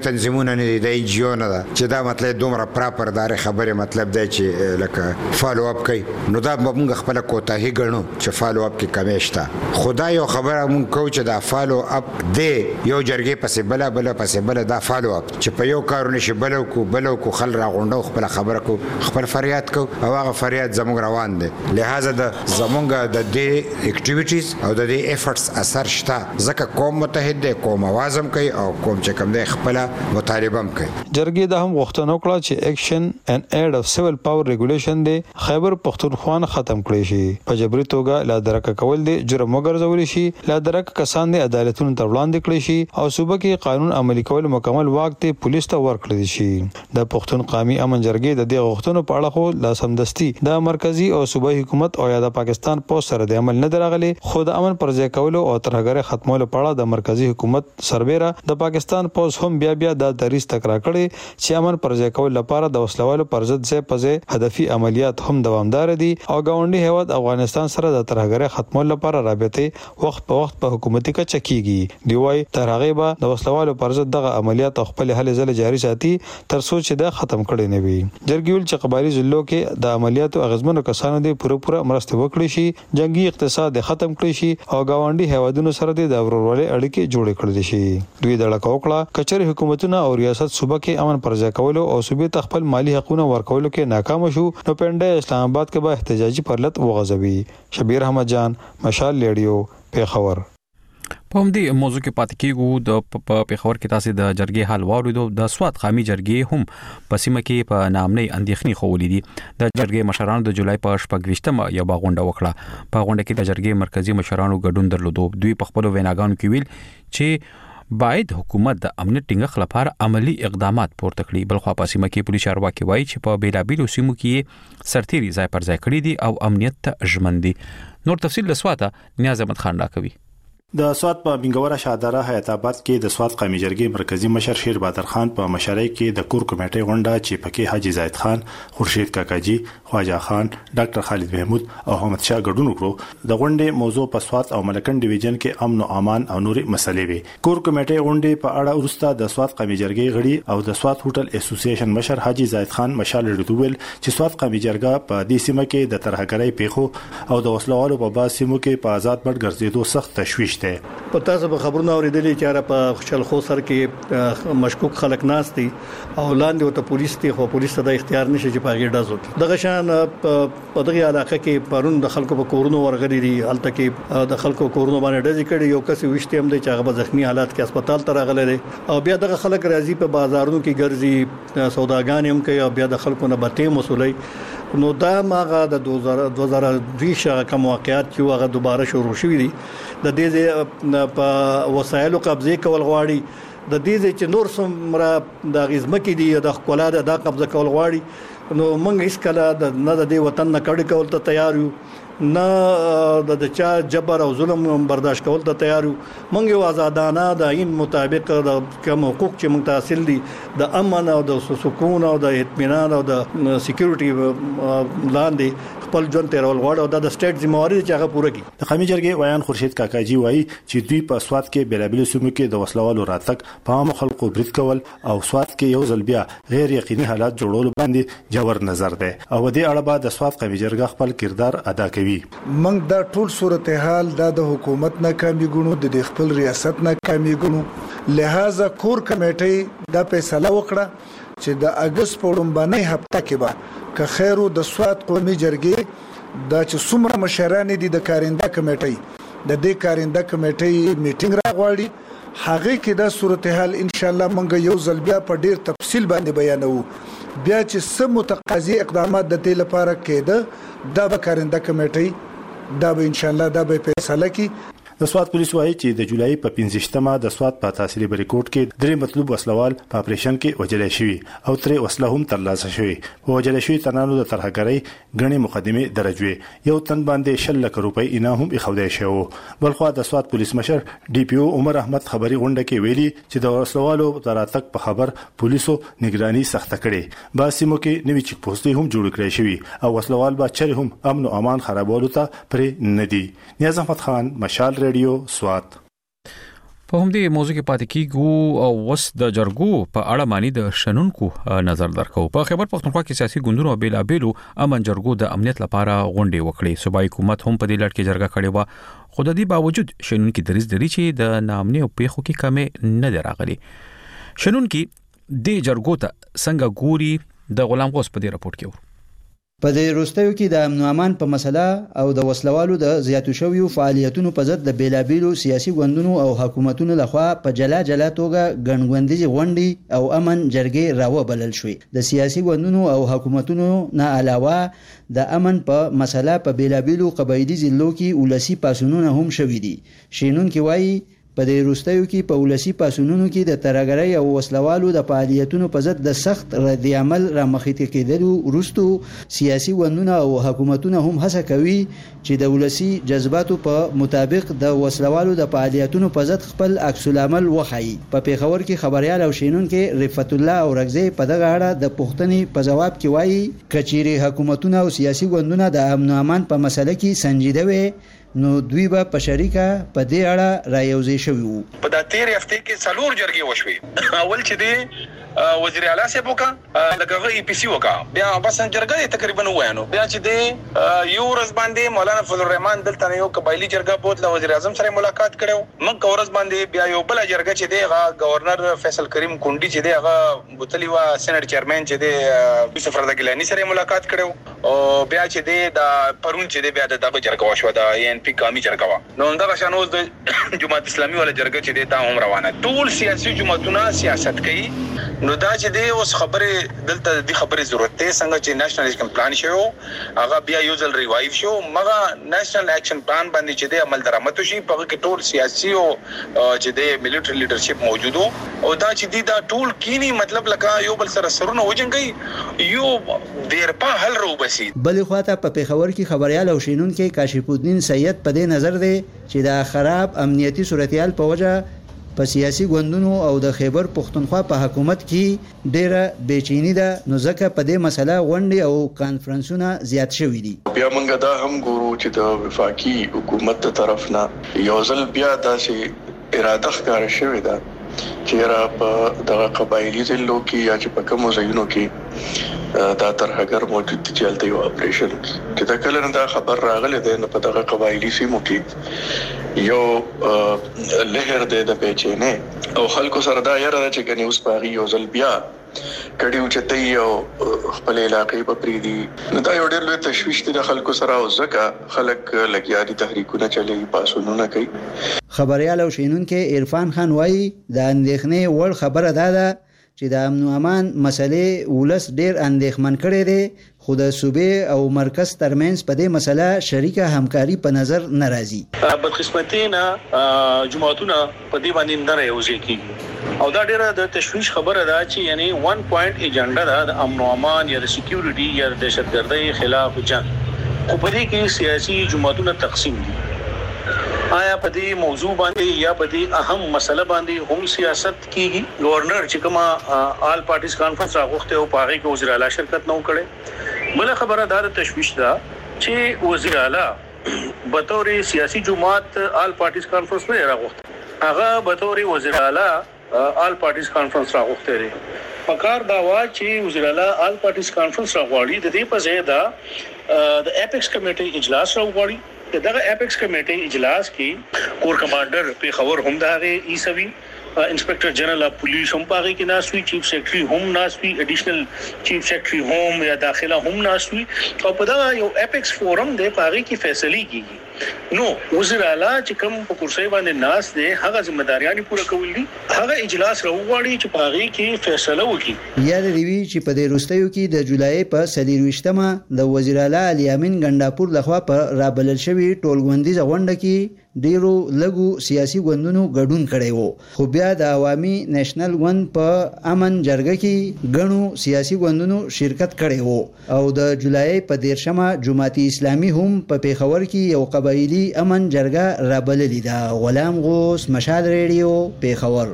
تنظیمونه نه دي د ان جی او نه ده چې دا مطلب دومره پراپر دار خبره مطلب دی چې لکه فالو اپ کوي نو دا موږ خپل کوتاهي ګڼو چې فالو اپ کې کمی شته خدای یو خبره موږ کوو چې دا فالو اپ دی یو جرګې پسې بله بله پسې بله دا فالو اپ چې په یو کارونه شي بلو کو بلو کو خل راغونډو خپل خبره کو خپل فریاد کو او هغه فریاد زموږ روان دي لہذا د زموږ د دې اکټیویټیز او د دې افورټس اثر شته ځکه قوم متحد دی قوم आवाज هم کوي او قوم چې کوم دی خپل مطالبه هم کوي جرګې د هم غوښتنه وکړه چې اکشن ان ایډ اف سیویل پاور ریګولیشن دی خیبر پختونخوا ختم کړي شي په جبري توګه لا درک کول دي جرم وګرځول شي لا درک کسان دي عدالتونو ته وړاندې کړي شي او صوبه کې قانون عملي کول مکمل واک ته پولیس ته ورکړي شي د پښتون قومي امن جرګې د دې غوښتنو په اړه خو لا سمدستي د مرکزی او صوبایي حکومت او یا د پاکستان پوس سره د عمل نه درغلي خو د امن پر ځای کولو او ترهګر ختمولو په اړه د مرکزی حکومت سربېره د پاکستان پوس هم بیا بیا د دریس تکرار کړي چې امن پر ځای کول لپاره د وسلوالو پر ضد ځای په ځای هدفي عملیات هم دوامدار دي او ګاونډي هیواد افغانستان سره د ترهګر ختمولو لپاره رابطه وخت په وخت په حکومتي کچه کیږي دی وايي ترهغه به د وسلوالو پر ضد دغه عملیات خپل هلې ځله جاري ساتي تر څو چې دا ختم کړي نه وي جرګیول چې قبایلی ضلعو کې د عملیاتو اغیزمنو کسانو د پوره پوره مرسته وکړي شي جنگي اقتصاد ختم کړي شي او ګاونډي هیوادونو سره د ورورولۍ اړیکې جوړې کړي شي دوی د لکه وکړه کچري حکومتونه او ریاست صوبه کې امن پر ځای کولو او صوبې ته خپل مالی حقوقونه ورکولو کې ناکام شو نو پنده اسلام آباد کې به احتجاجي پرلط وغځوي شبیر احمد جان مشال ریډیو پیښور په همدې موضوع کې پاتې کېږو د پیښور کې تاسو د جرګې حال واوریدو د سواد قومي جرګې هم په سیمه کې په نامنۍ اندېښنې خولې دي د جرګې مشرانو د جولای په شپږ یو غونډه وکړه په غونډه کې د جرګې مرکزی مشرانو ګډون درلود دوی په خپل ویناګانو کې ویل چې باید حکومت د امنیت ټینګښت لپاره عملی اقدامات پورته کړي بلخو په سیمه کې پولیس چارواکي وایي چې په بیلابیلو سیمو کې سرتيري ځای پر ځای کړي دي او امنیت ته ژمن دي نور تفصیل له سواته نیاز احمد خان راکوي د سواد په بنګوره شادره حیات آباد کې د سواد قومي جرګې مرکزی مشر شیر بادر خان په مشرۍ کې د کور کمیټې غونډه چې پکې حاجی زاید خان خورشید کاکاجي خواجه خان ډاکټر خالد محمود او احمد شاه ګډون وکړو د غونډې موضوع په سواد او ملکن ډیویژن کې امن او امان او نوري مسلې وي کور کمیټې غونډې په اړه ورسته د سواد قومي جرګې غړي او د سواد هوټل اسوسییشن مشر حاجی زاید خان مشال ډوول چې سواد قومي جرګه په دې سیمه کې د ترهګرۍ پیښو او د وسلوالو په باز سیمو کې په آزاد مړ ګرځېدو سخت تشویش په تاسو به خبرونه اوریدلې چې را په خوشحال خو سر کې مشکوک خلک ناس دي او لاندې او ته پولیس ته خو پولیس ته د اختیار نشي چې پاګې ډازو دغه شان په دغه علاقه کې پرون د خلکو په کورونو ورغلي دي الته کې د خلکو کورونو باندې ډزې کړي یو کس وشته هم دی چې هغه زخمی حالات کې هسپتال ته راغلی دی او بیا دغه خلک راځي په بازارونو کې ګرځي سوداګان هم کوي او بیا د خلکو نه بته مسولې نو دا ماغه د دوه هزار دوه کوم واقعیت چې هغه دوباره شروع شوې دي د دې په وسایلو قبضه کول غواړي د دې چې نور څومره د غزمکې دي د خپل د قبضه کول غواړي نو موږ هیڅ کله د نه د وطن نه کډ کول ته تیار یو نه د چا جبر او ظلم برداشت کول ته تیار یو موږ یو آزادانه د عین مطابق د کوم حقوق چې موږ حاصل دي د امن او د سکون او د اطمینان او د سکیورټي لاندې خپل ژوند تیرول غواړي او د سټیټ ذمہواری چې هغه پوره کړي د قومي جرګې ویان خورشید کاکاجي وایي چې دوی په سواد کې بیلابل سیمو کې د وسلوالو راتګ په عام خلکو برید کول او سواد کې یو ځل بیا غیر یقیني حالات جوړول باندې جوړ نظر ده او د اړه بعد د سواد قومي جرګه خپل کردار ادا کوي موږ دا ټول صورتحال د حکومت ناکامي ګڼو د خپل ریاست ناکامي ګڼو لہذا کور کمیټې دا فیصله وکړه چې د اگست په لومبنۍ هفته کې به که خیرو د سواد قومي جرګې دا چې څومره مشران دي د کارنده کمیټې د دې کارنده کمیټې میټینګ راغواړي هغه کې دا صورتحال ان شاء الله موږ یو ځل بیا په ډیر تفصیل باندې بیانوو بیا چې سم متقاضي اقدامات د دې لپاره کېده دا به کارنده کمیټې دا به ان شاء الله دا به فیصله کوي د سواد پولیس وایي چې د جولای په پنځمه د سواد په تحصیلي بریکوټ کې درې مطلوب وسلوال په اپریشن کې وجلې شوی او ترې وسله هم ترلاسه شوی په وجلې شوی تنانو د ترهګرۍ غني مقدمه درجوي یو تن باندې شل لک روپۍ انعام هم اخودای شو بلخو د سواد پولیس مشر ډي پی او عمر احمد خبري غونډه کې ویلي چې د وسلوالو تراتک په خبر پولیسو نگرانی سخت کړي باسمو کې نوې چک پوسټي هم جوړ کړی شوی او وسلوال با چر هم امن او امان خرابولو ته پرې ندي نیاز احمد خان مشال ریډیو سوات په همدې موضوع کې پاتې کیږو او وس د جرګو په اړه معنی د شنونکو نظر درکو. په خیبر پختونخوا کې سیاسي ګوندونو او بیلابېلو امن جرګو د امنیت لپاره غونډې وکړې. صوبایي حکومت هم په دې لړ کې جرګه کړې و، خو د دې باوجود شنونکي دریځ لري چې د ناامنۍ او پیښو کې کمې نه دی راغلي. شنونکي د جرګو ته څنګه ګوري د غلام غوث په دې راپورټ کې. په دې وروستیو کې د امن او امان په مسله او د وسلوالو د زیاتو شویو فعالیتونو په ضد د بیلابېلو سیاسي ګوندونو او حکومتونو لخوا په جلا جلا توګه ګڼګوندیزې غونډې او امن جرګې راوبلل شوې. د سیاسي ګوندونو او حکومتونو نه علاوه د امن په مسله په بیلابېلو قبایلي ضلعو کې ولسي پاڅونونه هم شوي دي. شینونکي وایي په دې وروستیو کې په ولسي پاڅونونو کې د ترهګرۍ او وسلوالو د فعالیتونو په ضد د سخت رد عمل رامخې کېدلو وروسته سیاسي ګوندونه او حکومتونه هم هڅه کوي چې د ولسي جذباتو په مطابق د وسلوالو د فعالیتونو په ضد خپل عکس العمل وښيي. په پیښور کې خبريال او شینونکي رفعت الله اورغزی په دغه اړه د پوښتنې په جواب کې وایي کچيري حکومتونه او سیاسي ګوندونه د امن او امان په مسله کې سنجیده وي نو دوی به په شریکه په دې اړه رايوځي شوی وو. په د تیر هفته کې څلور جرګې وشوي. اول چې دی وزیر اعلی صاحب وکا لکه ای پی سی وکا بیا بس جرګه تقریبا وایانو بیا چې دی یو ورځ باندې مولانا فضل الرحمن دلته یو قبایلی جرګه بوت له وزیر اعظم سره ملاقات کړو. من ورځ باندې بیا یو بل جرګه چې دی هغه گورنر فیصل کریم کونډي چې دی هغه بوتلی وا سېنات چیرمن چې دی یوسف رضا ګیلانی سره ملاقات کړو. او بیا چې دی د پرون چې دی بیا دغه جرګه وشو د ان پی قومي جرګه وا نو دا شانو د جماعت اسلامي ولا جرګه چې دی دا هم روانه. ټول سیاسي جماعتونه سیاست کوي. نو دا چې دی اوس خبره دلته د خبره ضرورت ته څنګه چې نېشنل اکشن پلان شو هغه بیا یو ځل ریوایو شو مګه نېشنل اکشن پلان باندې چې دی عمل درآمد شي په کې ټول سیاسي او چې دی ملټری لیډرشپ موجودو او دا چې دی دا ټول کینی مطلب لکه یو بل سره سرونه وجنګي یو ډیر په حل رو بسي. بل خواته په پیښور کې خبريال او شینونکي کاشف الدین سید په دې نظر دی چې دا خراب امنیتي صورتحال په وجه په سیاسي ګوندونو او د خیبر پختونخوا په حکومت کې ډیره بېچینی ده نو ځکه په دې مسله غونډې او کانفرنسونه زیات شوي دي. بیا موږ دا هم ګورو چې د وفاقي حکومت طرف نه یو ځل بیا داسې اراده ښکاره شوې ده چې را په دغه قبایلی ضلعو کې یا چې په کومو ځایونو کې دا ترهګر موجود دي چې هلته یو اپریشن چې دا کله نه دا خبر راغلی دی نو په دغه قبایلی سیمو کې یو لهر دی د پیچینې او خلکو سره دا یاره ده چې ګنې اوس په هغې یو ځل بیا کډیو چې ته یو خپل علاقې په پریدي نو دا یو ډېر لوی تشویش دی د خلکو سره او ځکه خلک لګیا دي تحریکونه چلوي پاسونونه کوي. خبريال او شینونکي عرفان خان وایي د اندېښنې وړ خبره دا ده چې د امن او امان مسلې ولس ډېر اندېښمن کړي دي خو د صوبې او مرکز ترمنځ په دې مسله شریکه همکاري په نظر ناراضي. بدقسمتي نه جماعتونه په دې باندې نه راوځي کیږي او دا ډیره د تشویش خبره ده چې یعنی ون پوینټ ایجنډا ده د امن او امان یا د سکیورټي یا د دهشتګردۍ خلاف جنگ خو په دې کې سیاسي جماعتونه تقسیم دي. آیا په دې موضوع باندې یا په دې اهم مسله باندې هم سیاست کیږي. گورنر چې کومه آل پارټیز کانفرنس راغوښته او پاره کې وزیر اعلی شرکت نه وکړي. بل خبره دا د تشویش ده چې وزیر اعلی به تور سیاسي جماعت آل پارټیز کانفرنس نه راغوښته هغه به تور وزیر اعلی آل پارټیز کانفرنس راغوښته لري. پکار دا وا چې وزیر اعلی آل پارټیز کانفرنس راغواړي د دې په ځای دا د اپیکس کمیټې اجلاس راغواړي. دغه اپیکس کمیټې اجلاس کې کور کمانډر په خبر هم دا غي ایسوي انسپیکټر جنرال اف پولیس هم پاره کې ناسوي چیف سیکریټري هم ناسوي اډیشنل چیف سیکریټري هم یا داخله هم ناسوي او په دا یو اپیکس فورم د پاره کې فیصله کیږي. نو وزیر اعلی چې کوم په کرسي باندې ناس دي هغه ځمېداریان پوره کول دي هغه اجلاس راوغواړي چې پاره کې فیصله وکړي. یا د دیوی چې په دې وروستیو کې د جولای په څلرويشتمه د وزیر اعلی علي امین ګنداپور لخوا په رابلل شوی ټولغوندیزه غونډه کې ډیرو لګو سیاسي ګوندونو ګډون کړي وو خو بیا د عوامي نېشنل ګوند په امن جرګه کې غنو سیاسي ګوندونو شرکت کړي وو او د جولای په دیرشمه جماعت اسلامي هم په پیښور کې یو قبایلی امن جرګه رابللې ده. غلام غوث مشال ریډیو پیښور.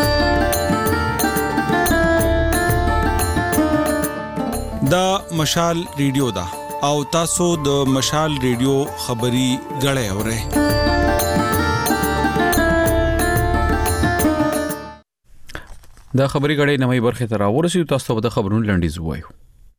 دا مشال ریډیو ده او تاسو د مشال ریډیو خبري غړې اورئ. د خبري غړې نوې برخه ته راورسېدو تاسو ته د خبرونو لنډیز وایو.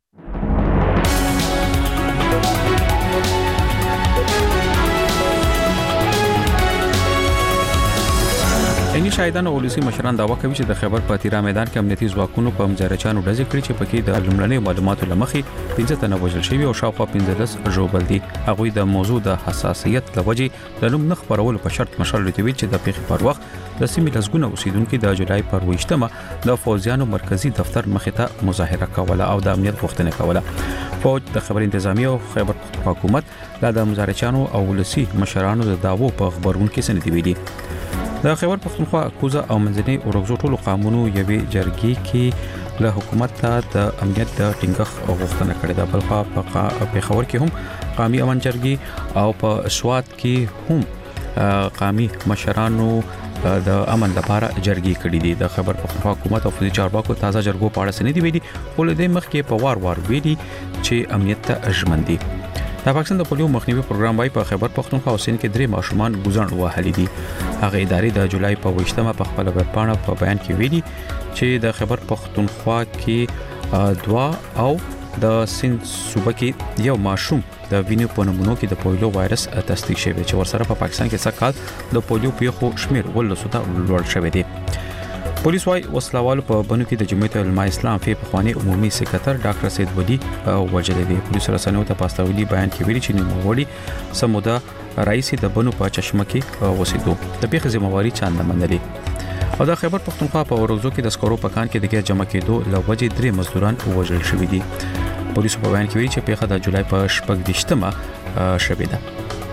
عیني شاهدان او ولسی مشران داوا کوي چې د خیبر پاتیرا میدان کې امنیتي ځواکونو په مجرچانو ډزې کړې چې پکې د لمړنۍ معلوماتو لمخې پنځه تنه وژل شوي او شاوخوا پنځه ژوبل دي. هغوی د موضوع د حساسیت لوجې د نوم نه خبرولو په شرط مشر لټوي چې د پیښې پر وخت د سیمې لسګونه اوسیدونکو د جولای پر ویشتمه د فوزیانو مرکزی دفتر مخې ته مظاهره کوله او د امنیت غوښتنه کوله. فوج د خبر انتظامی او خیبر پختونخوا حکومت د مجرچانو او ولسی مشرانو د داوو په خبرون کې سندې ویلي. د خیبر پختونخوا کوزه او منځنۍ اورګزو ټولو قانونو یوې جرګې کې له حکومت ته د امنیت د ټینګښت غوښتنه کړې ده. بلخوا په پیښور کې هم قومي امن جرګې او په سوات کې هم قومي مشرانو د امن لپاره جرګې کړې دي. د خیبر پختونخوا حکومت او فوزي چارواکو تازه جرګو په اړه سندې ویلي خو له دې مخکې په وار وار ویلي چې امنیت ته ژمن دي. د پاکستان د پولیو مخنیوي پروګرام وايي په خیبر پختونخوا او سند کې درې ماشومان ګوزڼ وهلي دي. هغه ادارې د جولای په ویشتمه په خپل ویبپاڼه په بیان کې ویلي چې د خیبر پختونخوا کې دوا او د سند صوبه کې یو ماشوم د وینې په نمونو کې د پولیو وایرس تصدیق شوی چې ورسره په پاکستان کې سکهال د پولیو پیښو شمیر ولسو ته لوړ شوی دی. پولیس وايي وسلوالو په بنو کې د جمعیت علماء اسلام په پخوانی عمومي سکرټر ډاکټر سید ولی وجل دي. پولیس رسنیو ته پاستاولی بیان کې ویلي چې نوموړي سمودا رئیس د بنو په چشمه کې وسیدو د پیښې ذمہواری چاند منلې. او د خیبر پختونخوا په ورغزو کې د سکرو پکان کې د جمع کېدو لوجې درې مزدوران وژل شوي دي. پولیس په بیان کې ویلي چې پیښه د جولای په شپږ ویشتمه شوې ده.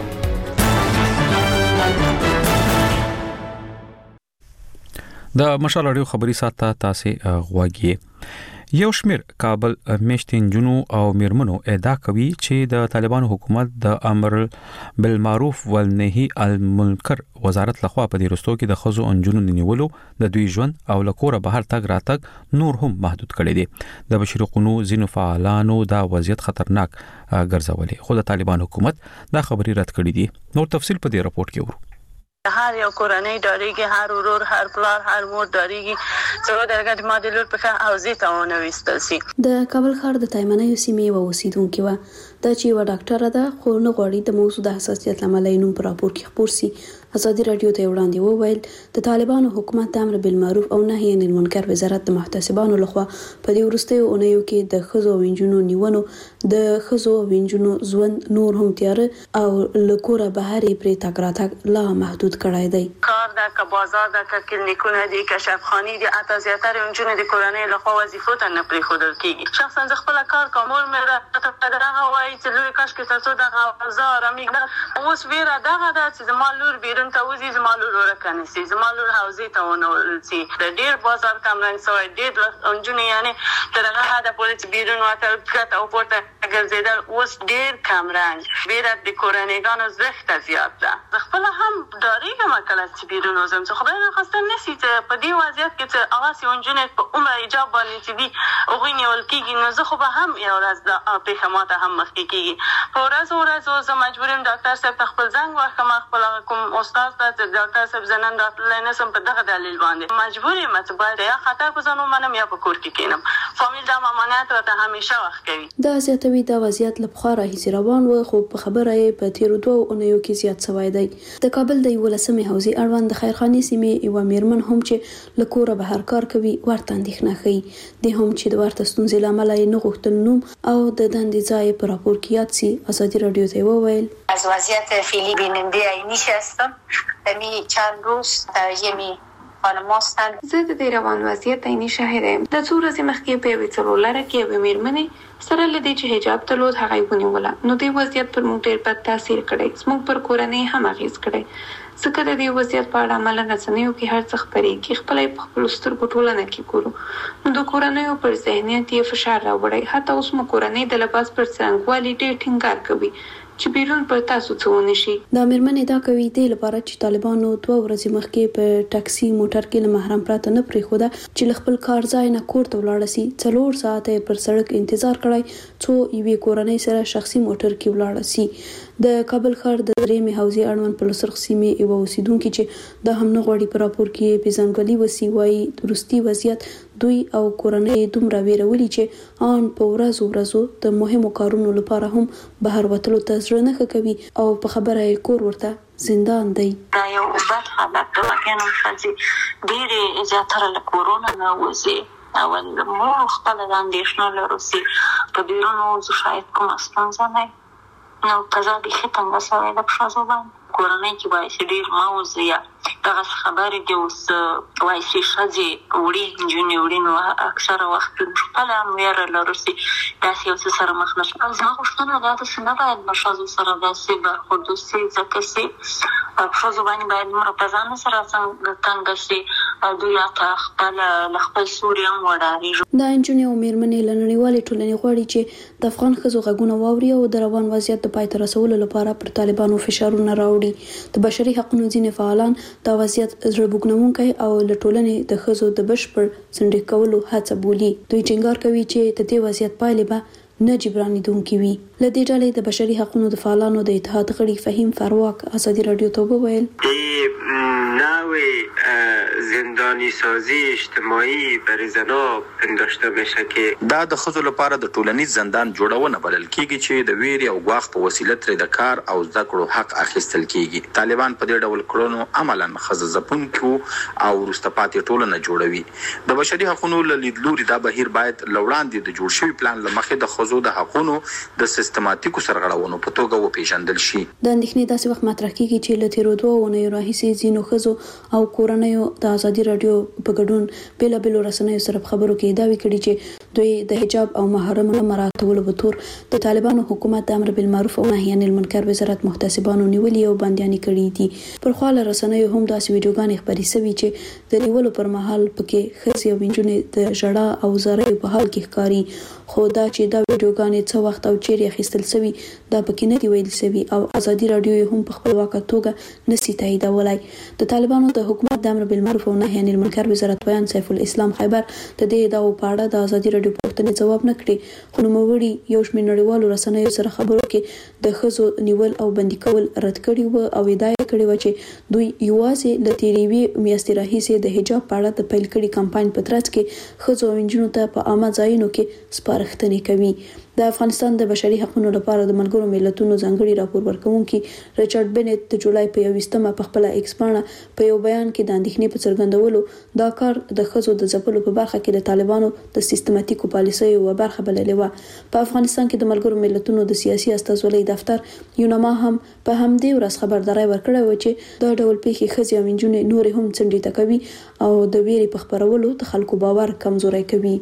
د مشال اړیو خبري ساته تاسو غواګي. یو شمیر کابل میشتین جنو او میرمنو ادعا کوي چې د طالبانو حکومت د امر بالمعروف والنهي عن المنکر وزارت لخوا په دې رستو کې د خزو انجونو نیولو د دوی ژوند او لکوره بهر تګ راتګ نور هم محدود کړي دي. د بشری قونو زینو فعالانو دا وضعیت خطرناک ګرځولي خو د طالبان حکومت دا خبري رد کړي دي. نور تفصیل په دې رپورت کې ورو. هر یو کورنۍ داریږي، هر ورور، هر پلار، هر مور داریږي چې درګه د ماډلور په اوزي ته ونويستل سي. د کابل ښار د تایمنې سیمې و اوسیدونکو و د چې و ډاکټر ده خو نه غوړي د موضوع د حساسیت لامل نوم پر راپور کې خبر سي. ازادي رادیو ته وړاندې وویل د طالبانو حکومت د امر بالمعروف او نهي عن المنکر وزارت د محتسبانو لخوا په دې ورستیو اونیو کې د خزو وینجونو نیونو د خزو وینجونو ژوند نور هم تیار او لکوره بهري پرې تګراتک لا محدود کړای دی. کار د ک بازار د ک کلینیکونه دي ک شفخانی دي اته زیاتره وینجونو د کورنۍ لخوا وظیفو ته نه پرې خودل کیږي. شخصا ز خپل کار کومول مې ته پدرغه وای چې لوی کاش کې تاسو د غوزار امګ اوس ویرا دغه د چې زمالور بیرون ته وزي زمالور ورکنه سي زمالور حوزه ته ونول سي د ډیر بازار کمرنګ سوې ډیر انجونی یعنی ترغه د پولیس بیرون وته کټ او پورته ګرځیدل اوس ډیر کمرنګ بیره د کورنیګانو زخت زیات ده. خپل هم داریګه مکله چې بیرون وزم څه خبره نه خواستم نسی چې په دې وضعیت کې چې اغاسی انجونی په عمر ایجاب باندې چې دی او غوینه ولکیږي نو زه خو به هم یو ورځ د پیښماته هم مخ کیږي. په ورځ ورځ زه مجبورم ډاکټر صاحب خپل زنګ ورکم خپل کوم استاد ته ډاکټر صاحب زنن راتلای نه سم په دغه دلیل باندې مجبور یم چې باید یا خطر کو زنو منم یا په کور کې کینم. فامیل د امانت راته همیشه وخت کوي. دا زیاتوي دا وضعیت لپاره راهي روان و خو په خبره یې په تیر دوه اونیو کې زیات سوای دی. د کابل د ولسمې حوزې اړوند د خیرخاني سیمې یو میرمن هم چې لکوره بهر کار کوي ورته اندېښنه کوي. د هم چې د ورته ستونزې لامل یې نه غوښتل نوم او د دندې ځای په راپور کې یاد سي. ازادي رادیو ته وویل از وضعیت فعلی بیننده عینی هستم. می چند روز در یمی خانم هستن. زه د دې روان وضعیت عیني شاهد یم. د څو ورځې مخکې په یوې څلورلاره کې یوې میرمنې سره له دې چې حجاب درلود هغه یې ونیوله نو دې وضعیت پر موږ ډېر بد تاثیر کړی. زموږ پر کورنۍ هم اغېز کړی ځکه د دې وضعیت په اړه عملا رسنیو کې هر څه خپرېږي. خپله یې په خپلو سترګو ټولنه کې ګورو نو د کورنیو پر ذهنیت یې فشار راوړی. حتی اوس مو کورنۍ د لباس پر څرنګوالي ډېر ټینګار کوي چې بیرون پر تاسو څه ونه شي. دا میرمنې دا کوي د لپاره چې طالبانو دوه ورځې مخکې په ټاکسي موټر کې له محرم پراته نه پریښوده چې خپل کار ځای نه کور ته ولاړ شي. څلور ساعته پر سړک انتظار کړی څو یوې کورنۍ سره شخصي موټر کې ولاړ شي. د کابل ښار د درېمې حوزې اړوند پلسرخ سیمې یو اوسیدونکي چې د هم نه غواړي په راپور کې پیژنګلي وسی وایي وروستي وضعیت دوی او کورنۍ دومره ویرولي چې ان په ورځو ورځو د مهمو کارونو لپاره هم بهر وتلو ته زړه نه کوي او په خبره یې کور ورته زندان دی. دا یو بد حالت د واقعا خځې ډېرې زیاتره له کورونا نه وځي او موږ خپل د اندېښنو لرو چې په بیرونو زه شاید کومه ستونزه نه نو قضا بیخي تنګه سوې ده په ښځو باندې کورنۍ کې وایي چې ډېر مه وځي یا دغسې خبرې دي اوس وایي چې ښځې وړي نجونې وړي نو اکثره وخت خپله هم ویره لرو چې داسې یو څه سره مخ نه شي. زما غوښتنه دا ده چې نه باید له ښځو سره داسې برخورد وشي ځکه چې په ښځو باندې باید دومره په ځان سره تنګه شي دوی راته خپله له خپل سوري هم وډارېږي. دا نجونې او مېرمنې له نړیوالې ټولنې غواړي چې د افغان ښځو غږونه واوري او د روان وضعیت د پای ته رسولو لپاره پر طالبانو فشارونه راوړي. د بشري حقوقو ځینې فعالان دا وضعیت زړه بوږنونکی او له ټولنې د ښځو د بشپړ څنډې کولو هڅه بولي. دوی ټینګار کوي چې د دې وضعیت پایلې به نه جبرانېدونکې وي. له دې ډلې د بشري حقوقو د فعالانو د اتحاد غړي فهیم فرواک ازادي رادیو ته وویل نوع زندانی سازی اجتماعی برای زنها پنداشته میشه که دا د ښځو لپاره د ټولنیز زندان جوړونه بلل کیږي چې د ویرې او ګواښ په وسیله ترې د کار او زده کړو حق اخیستل کیږي. طالبان په دې ډول کړنو عملاً ښځه ځپونکو او وروسته پاتې ټولنه جوړوي. د بشري حقوقو له لیدلوري دا بهیر باید له وړاندې د جوړ شوي پلان له مخې د ښځو د حقوقو د سیستماتیکو سرغړونو په توګه وپیژندل شي. د اندېښنې داسې وخت مطرح کیږي چې له تېرو دوو اونیو راهیسې ځینو ښځو او کورنیو د ازادي رادیو په ګډون بېلابېلو رسنیو سره په خبرو کې دعوې کړي چې دوی د حجاب او محرم نه مراعاتولو په تور د طالبانو حکومت د امر بالمعروف او نهي عن المنکر وزارت محتسبانو نیولي او بندیانې کړي دي. پر خوا له رسنیو هم داسې ویډیوګانې خپرې سوي چې د نیولو پر مهال پکې ښځې او نجونې د ژړا او زاریو په حال کې ښکاري. خو دا چې دا ویډیوګانې څه وخت او چیرې اخیستل سوي دا پکې نه دي ویل سوي او ازادي رادیو هم په خپلواکه توګه نشي تاییدولای. د طالبانو د حکومت د امر بالمعروف او نهي عن المنکر وزارت ویان سیف الاسلام خیبر د دې داو په اړه د ازادي رادیو پوښتنې ځواب نه کړي. خو نوموړي یو شمېر نړیوالو رسنیو سره خبرو کې د ښځو نیول او بندي کول رد کړي وو او ادعا یې کړې وه چې دوی یوازې له تېرې یوې میاشتې راهیسې د حجاب په اړه د پیل کړي کمپاین په ترڅ کې ښځو او نجونو ته په عامه ځایونو کې سپارښتنې کوي. د افغانستان د بشري حقوقو لپاره د ملګرو ملتونو ځانګړي راپور ورکوونکي ریچارډ بنت د جولای په یوویشتمه په خپله ایکس پاڼه په یو بیان کې د اندېښنې په څرګندولو دا کار د ښځو د ځپلو په برخه کې د طالبانو د سیستماتیکو پالیسیو یوه برخه بللې وه. په افغانستان کې د ملګرو ملتونو د سیاسي استازولۍ دفتر یونما هم په همدې ورځ خبرداری ورکړی و چې دا ډول پیښې ښځې او نجونې نورې هم څنډې ته کوي او د ویرې په خپرولو د خلکو باور کمزوری کوي.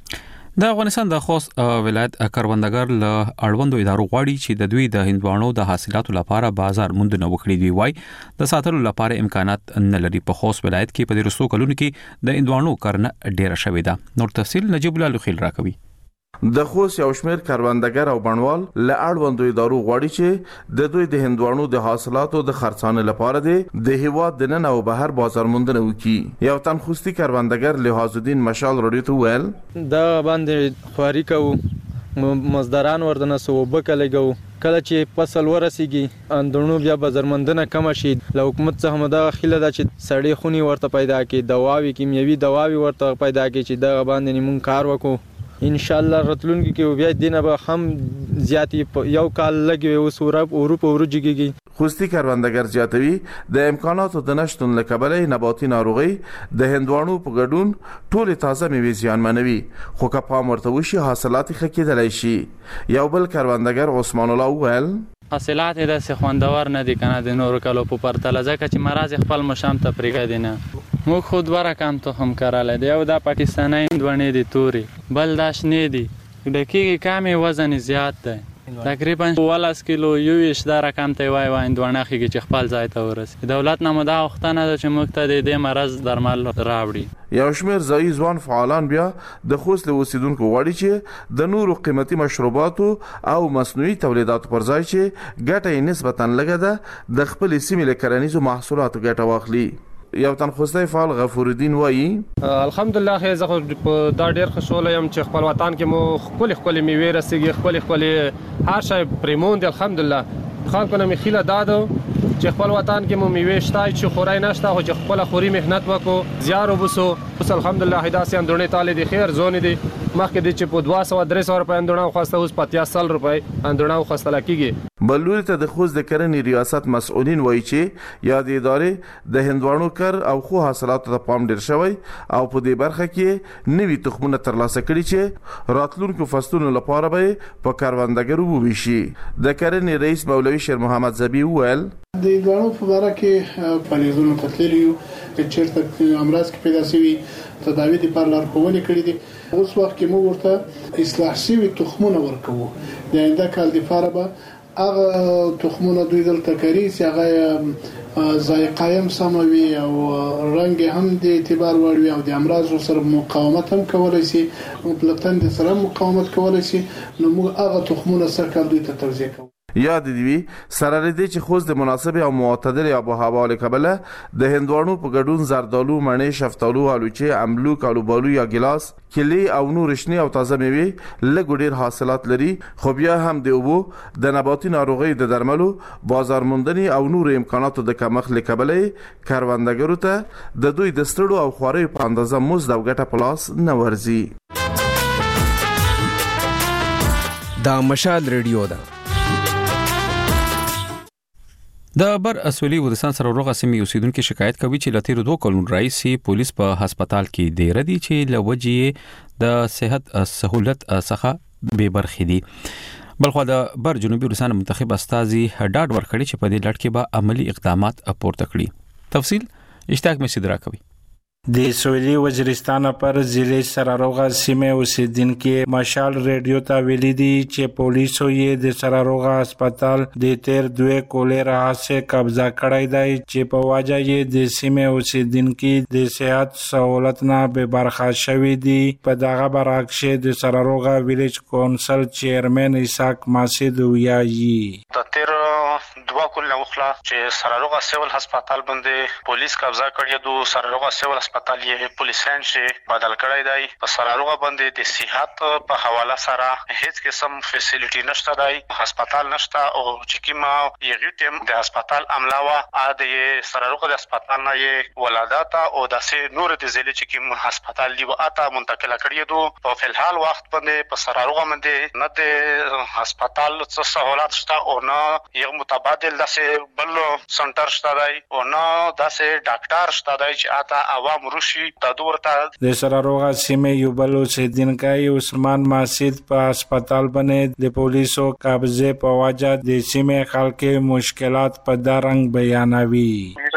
د افغانستان د خوست ولایت کروندګر له اړوندو ادارو غواړي چې د دوی د هندوانو د حاصلاتو لپاره بازار موندنه وکړي. دوی وایي د ساتلو لپاره امکانات نه لري. په خوست ولایت کې په دې وروستو کلونو کې د هندوانو کرنه ډیره شوې ده. نور تفصیل نجیب الله لوخیل راکوي. د خوست یو شمېر کروندګر او بڼوال له اړوندو ادارو غواړي چې د دوی د هندوانو د حاصلاتو د خرڅانې لپاره د هیواد د نن او بهر بازار موندنه وکړي. یو تن خوستي کروندګر لحاظ الدین مشال رادیو ته ویل دا باندې خواري کوو مزدوران ورته نسو وبکه لګو کله چې فصل ورسیږي اندونو بیا بازارمندنه کم شي. له حکومت څخه مدا خله دا چې سړی خونی ورته پیدا کړي دواوی کیمیاوي دواوی ورته پیدا کړي چې دا باندې مون کار وکړو. ان شاء الله راتلونکي کې بیا دینه به هم زیاتی یو کال لګي او سورب اروپا ورجګي. خوستی کروندګر زیاتوي د امکاناتو د نشټون له کبله نباتي ناروغي د هندوانو په ګډون ټول تازه میوې زیانمنوي خو که پام ورته وشي حاصلات ښه کېدلی شي. یو بل کروندګر عثمان الله وویل حاصلات د څه خوندور نه دي کنه د نورو کلو په پرتله ځکه چې مرز خپل مشام ته پرېږدي نه. موږ خود ورا کم ته هم کاراله دی او دا پاکستاني هندوانې دي توري بل دا شنې دي د کېږي کمې وزن زیات دی تقریبا ولس کیلو یویش دا رقم ته وای وای هندوانه خېږي چې خپل ځای ته ورسي. دولت نه مدا وختنه ده چې موږ ته د دې مرز درمل راوړي. یو شمېر ځایي ځوان فعالان بیا د خوست له اوسیدونکو غواړي چې د نورو قیمتي مشروباتو او مصنوعي تولیداتو پر ځای چې ګټه یې نسبتاً لږه ده د خپلې سیمې له کرنیزو محصولاتو ګټه واخلي. یو تن خوستی فعال غفور الدین وایي الحمدلله خیر زه په دا ډیر خوشاله یم چې خپل وطن کې مو خپل خپل میوې رسېږي خپل خپل هر شی پرېموند الحمدلله خلکو نه مې خیله دا ده چې خپل وطن کې مو میوې شته چې خورای نشته خو چې خپل خوري مهنت وکړو زیار وبسو اوس الحمدلله هداسي اندونه تعالی دي خیر زونه دي مخکې د چې په دوه سوه درې سوه روپۍ اندونه خواسته اوس په اتیا سل روپۍ اندونه خواسته لکېږي. بلوري ته د خوست د کرنې ریاست مسؤلین وایي چې یا د ادارې د هندوانو کر او خو حاصلاتو ته پام ډیر شوی او په دې برخه کې نوي تخمونه ترلاسه کړي چې راتلونکو فصلونو لپاره به په کاروندګرو وویشي. د کرنې رئیس مولوي شیر محمد زبی وویل د هندوانو په اړه کې فعالیتونو کتلې یو چې چیرته امراض کې پیدا شوي تداوی لپاره لارښوونې کړې دي. اوس وخت کې موږ ورته اصلاح شوي تخمونه ورکوو د آینده کال لپاره به هغه تخمونه دوی دلته کوي چې هغه ذایقه هم سموي او رنګ هم د اعتبار وړ وي او د امراض سره مقاومت هم کولای شي پلتن د سره مقاومت کولای شي نو موږ هغه تخمونه سره دوی ته توزیع کوو. یاد دی سره لري چې خوست د مناسب او معتدل آب و هوا لکبله د هندوانو په ګډون زردالو مڼې شفتالو الوچې املوک الوبالو یا ګلاس کلی او نور شنی او تازه میوه لږ ډیر حاصلات لري خو بیا هم د اوبو د نباتي ناروغي د درملو بازار موندنې او نور امکاناتو د کمښت لکبله کاروندګرو ته د دوی د ستړو او خواري په اندازه مزد او ګټه پلاس نه ورزي. دا مشال ریډیو ده. د بر اسولی ودستان سره روغه سیمې اوسیدونکو شکایت کوي چې لته دوه کلون رئیسي پولیس په هسپتال کې دی ردی چې لوجې د صحت سہولت څخه به برخې دي. بلخو د بر جنوبي ودستان منتخب استاذي ډاډ ورکړي چې په دې لړ کې به عملی اقدامات پورته کړي. تفصیل اشتاق مې صدرا کوي. د سویلي وزیرستان پر ضلع سراروغه سیمه اوسیدونکو مشال ریډیو ته ویلي دي چې پولیسو یې د سراروغه هسپتال د تیر دوه کولرا څخه قبضه کړی دی چې په واجه یې د سیمه اوسیدونکو د صحت سہولت نه به برخه شوی دي. په دغه برعکس د سراروغه ویلیج کونسل چیرمن اسحاق ماسید ویایي د تیر دوه کولرا وخلا چې سراروغه سیول هسپتال باندې پولیس قبضه کړی دو سراروغه سیول هسپتال یې پولیسان شي بدل کړی دی. په سراروغه باندې د صحت په حواله سره هیڅ قسم فیسیلیټي نشته دی هسپتال نشته او چې کیما یې ټیم د هسپتال عملاوه ا د سراروغه د هسپتال نه یې ولادت او د سه نور د ضلع چې کیم هسپتال دی واته منتقل کړی دو په فلحال وخت باندې په سراروغه باندې نه د هسپتال څه سہولت شته او نه یو متبادل د سه بل سنټر شته دی او نه د سه ډاکټر شته دی چې اته عوام روشي تدورته د سراروغه سیمه یو بل اوسیدونکو عثمان ماسید په هسپتال باندې د پولیسو قبضه په واجه د سیمه خلکو مشکلات په دارنګ بیانوي.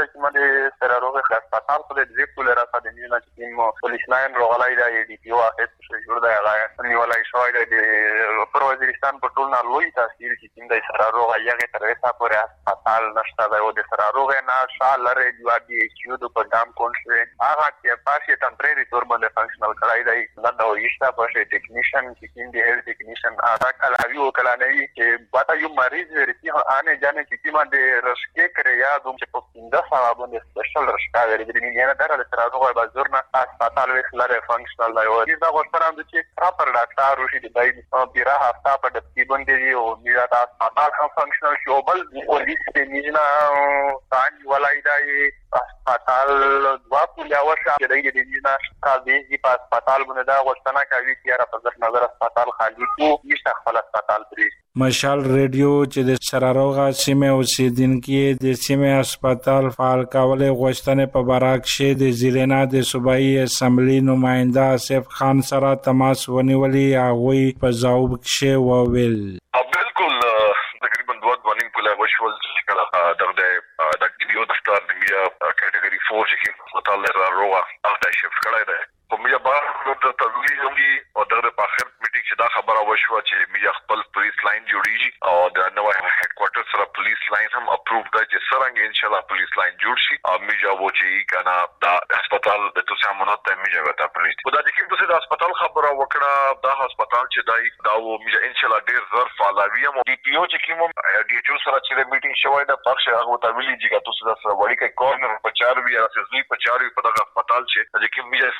سراروغه هسپتال په دې کولرا په دې نه چې پولیس لاین روغلای دی ډي پی او اخیست شو جوړ دی هغه نیولای شوی دی پر وزیرستان په ټول نه لوی تاثیر چې د سراروغه یغه تر اوسه پورې هسپتال نشته دی او د سراروغه نه شال لري دی چې یو د پدام کونسل هغه چې پاسه ټمپرری تور باندې فنکشنل کړای دی دا د ویشتا پښه ټیکنیشن چې د هیلث ټیکنیشن هغه کلاوی او کلانوی چې باته یو مریض ورته انه جانه چې ما د رشکې کړی یا دوم چې په پنځه ساعت باندې سپیشل رشکا لري د دې نه درته سراروغه بازورنا هسپتال وکړه فنکشنل دی او دا غوښتنه ده چې پراپر ډاکټر وشي د دای بیره هفته په د پیبن دی او میرا د هسپتال هم فنکشنل شو بل پولیس د مینا ثاني ولای دی هسپتال دوا پولیس اوسه د دې د مینا قاضي په هسپتال باندې دا غوښتنه کوي چې را په ځخ نظر هسپتال خالی کو نشته خپل هسپتال پرې. مشال ریډیو چې د سراروغه سیمه اوسیدونکو د سیمه هسپتال فعال کول غوښتنه په برعکس د ضلع د صوبایي اسمبلی نماینده اسف خان سره تماس ونیولي هغه په ځواب کې وویل بالکل تقریبا دوه ونیم کله وشول چې کله دغه د ډیو دفتر د میا کټګوري فور چې هسپتال سراروغه هغه شفت کړی دی په میا بار د تدویل هم او دغه په اخر میټینګ چې دا خبره وشوه چې میا خپل پولیس لاین جوړیږي او د نوې هډ کوارټر سره پولیس لاین هم اپروቭ دی چې څنګه ان شاء الله پولیس لاین جوړ شي او میا و چې کنه دا هسپتال د توسه مونږ ته میا وتا پولیس په دا چې کوم څه د هسپتال خبره وکړه دا هسپتال چې دی دا و میا ان شاء الله ډیر زر فعالوي او ډي پی او چې کوم ډي ایچ او سره چې میټینګ شوی دا پښه هغه ته ویلي چې تاسو دا سره وړي کې کورنر په چار وی یا سزوی په چار وی په دغه هسپتال چې چې کوم میا استعمالوي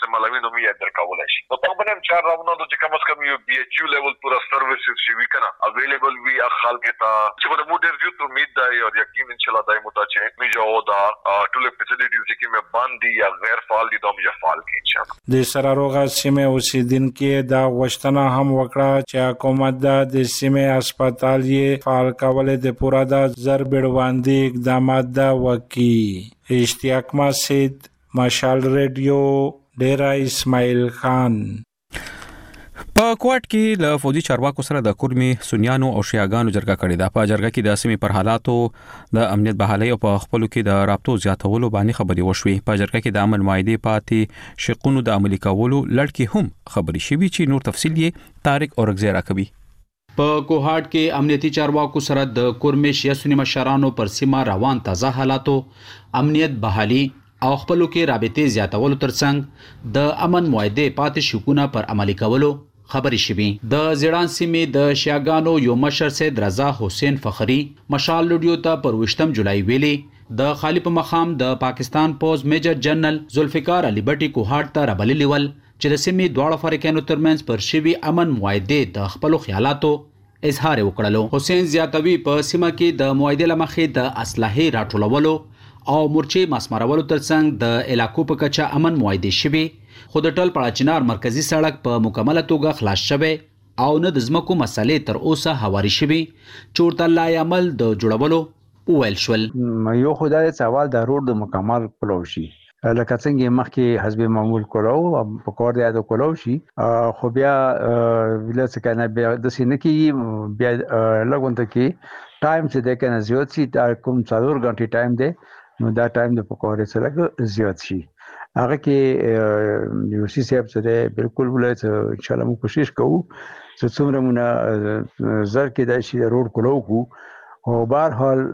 نو می در کولای شي نو په بنم چار راونو چې کم از کم یو بي ایچ یو لیول پورا سرویسز شي وی کنه اویلیبل وی خلک ته چې په موډر یو ته امید ده او یقین ان شاء الله دای متا چې می جو دا ټول فیسیلیټیز چې می باندې یا غیر فعال دي دوم یا فعال کې ان شاء الله د سراروغه سیمه اوسیدونکو دا غوښتنه هم وکړه چې حکومت د سیمه هسپتال یې فعال کول د پورا د زر بیړواندې اقدامات دا وکي. اشتیاق مسجد، مشال ریډیو، ډیرا اسماعیل خان. په کوټ کې له فوجي چارواکو سره د کورمي سنیانو او شیعاګانو جرګه کړې ده. په جرګه کې د سیمې پر حالاتو د امنیت بحالي او په خپلو کې د رابطو زیاتولو باندې خبرې وشوې. په جرګه کې د امن معاهدې پاتې شقونو د عملي کولو لړ هم خبرې شوې چې نور تفصیل یې طارق اورګزی راکوي. په کوهاټ کې امنیتي چارواکو سره د کورمي شیعه سنی مشرانو پر سیمه روان تازه حالاتو امنیت بحالي او خپلو کې رابطې زیاتولو ترڅنګ د امن معاهدې پاتې شقونه پر عملي کولو خبرې شوې. د زیړان سیمې د شیعاګانو یو مشر سید رضا حسین فخری مشال لډیو ته پر وشتم جولای ویلي د خالی په مقام د پاکستان پوز میجر جنرال ذوالفقار علي بټي کوهاټ ته رابللی ول چې د سیمې دواړو فریقانو ترمنځ پر شوي امن معاهدې د خپلو خیالاتو اظهار وکړلو. حسین زیاتوي په سیمه کې د معاهدې لمخې د اسلحې راټولولو او مورچې مسمارولو ترڅنګ د علاقو په کچه امن معاهدې شوي، خو د ټل پړاچنار مرکزی سړک په مکمله توګه خلاص شوی او نه د ځمکو مسلې تر اوسه هواري شوي چې ورته لای عمل د جوړولو وویل شول. یو خدای سوال د روډ د مکمل کولو شي لکه څنګه مخکې حزب معمول کولو په کور دی د کولو شي خو بیا ویل څه کنه بیا د سینې کې بیا لګونته کې ټایم چې د کنه زیات شي دا کوم څلور غنټې ټایم دی نو دا ټایم د پکوړې سره زیات شي هغه کې یو سی صاحب سره بالکل ولې ان شاء الله موږ کوشش کوو چې څومره مونږ زر کې د شي روډ کولو کو او بهر حال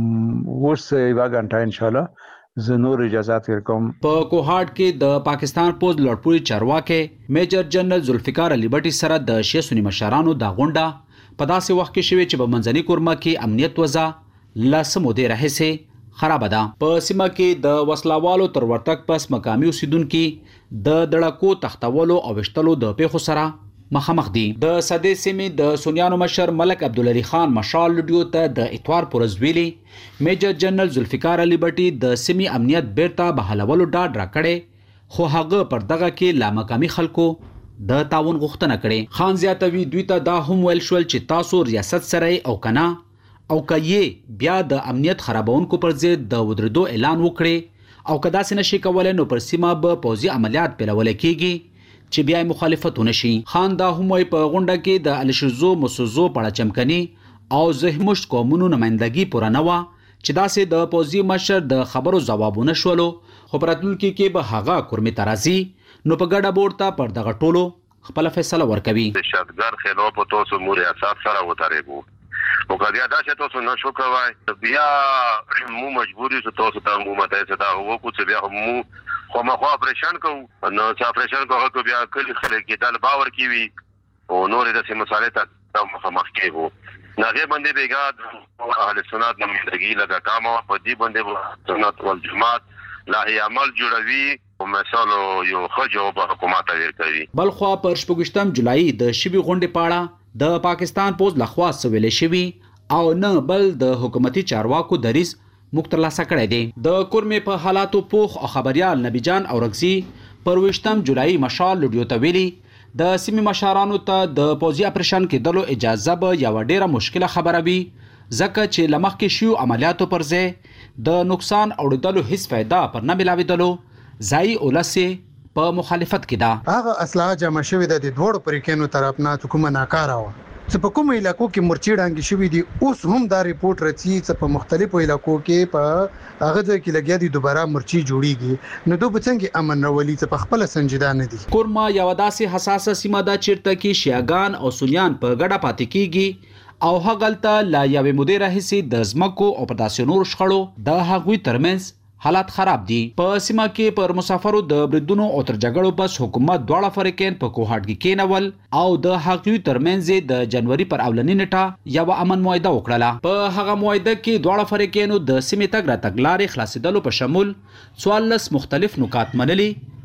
وس یو غنټه ان شاء الله زنور اجازهات ورکوم. په کوهاټ کې د پاکستان پوز لړپوري چارواکي میجر جنرال ذوالفقار علي بټي سره د شیعه سنی مشرانو د غونډه په داسې وخت کې شوې چې په منځني کورما کې امنیت وضع لاسمو دی راهسه خراب ده. په سیمه کې د وسلوالو تر ورتک پس مقامي اوسیدونکو د دړکو تختولو او وشتلو د پیښو سره مخامخ دي. د سدې سیمې د سنیانو مشر ملک عبدالعلی خان مشال لډیو ته د اتوار پورز ویلي میجر جنرال ذوالفقار علي بټي د سیمې امنیت بیرته بحالولو ډاډ راکړي خو هغه پر دغه کې لامقامي خلکو د تعاون غوښتنه کړي. خان زیاتوي دوی ته دا هم ویل شول چې تاسو ریاست سره او کنا او کایې بیا د امنیت خرابونکو پر ضد د ودرېدو اعلان وکړي او کدا سینه شي کولای نو پر سیمه به پوځي عملیات پیلول کیږي چې بیا مخالفت ونشي. خان دا هم وی په غونډه کې د الشزو مسوزو پړه چمکني او زهمشت قومونو نمائندګي پوره نه و چې داسې د پوځي مشر د خبرو ځوابونه شولو خو پراتلونکي کې به هغه کورمي ترازی نو په ګډه بورته پر دغه ټولو خپل فیصله ورکوي. شادګر خلو په توسو مور اساس سره وترېګو او کله دا چې تاسو نشو کوي بیا مو مجبوري چې تاسو ته مو ماته څه دا وو کو چې بیا مو خو ما خو اپریشن کوو نو چې اپریشن کوو بیا کلی خلک کې دل باور کیوي او نور د سیمه سره ته مخامخ کیږو نغه باندې بیګاد اهل سنت نمائندګي لگا کامو په دې باندې سنت والجماعت لا عمل جوړوي او مثالو یو خجو په حکومت ورکوي. بلخوا پر شپږشتم جولای د شبي غونډې پاړه د پاکستان پوز لخوا سویل شوی او نه بل د حکومتي چارواکو دریس مختلاسه کړی دی. د کورمي په حالاتو پوخ او خبريال نبی جان اورغزي پر وشتم جولای مشال لډیو ته ویلي د سیمې مشرانو ته د پوځي اپریشن کې دلو اجازه به یو ډیره مشکله خبره وي ځکه چې لمخ کې شیو عملیاتو پر ځای د نقصان اوړدلو هیڅ फायदा پر نه ملاویدلو ځای اولسه په مخالفت کې ده. هغه اصلاح جمع شوې د دوړو پریکینو طرف نه حکومت ناکاره و چې په کوم علاقو کې مرچیډانګي شوې دي اوس هم دا ریپورت راځي چې په مختلفو علاقو کې په هغه ځای کې لګیا دي دوباره مرچی جوړیږي نو دوی څنګه امن راولي چې په خپل سنجیده نه دي. کورما یو داسې حساسه سیمه ده چیرته کې شیعاګان او سنیان په ګډه پاتې کیږي او هغلته لا یو مدیر هسي د زمکو او په داسې نور شخړو د هغوی ترمنځ حالات خراب دي. په سیمه کې پر مسافرو د بریدونو او تر جګړو پس حکومت دواړه فریقین په کوهاټ کې کېنول او د هغوی ترمنځ د جنوري پر اولنی نیټه یو امن معاهده وکړه. په هغه معاهده کې دواړه فریقینو د سیمې تګ را تګ لارې خلاصېدلو په شمول څوارلس مختلف نکات منلي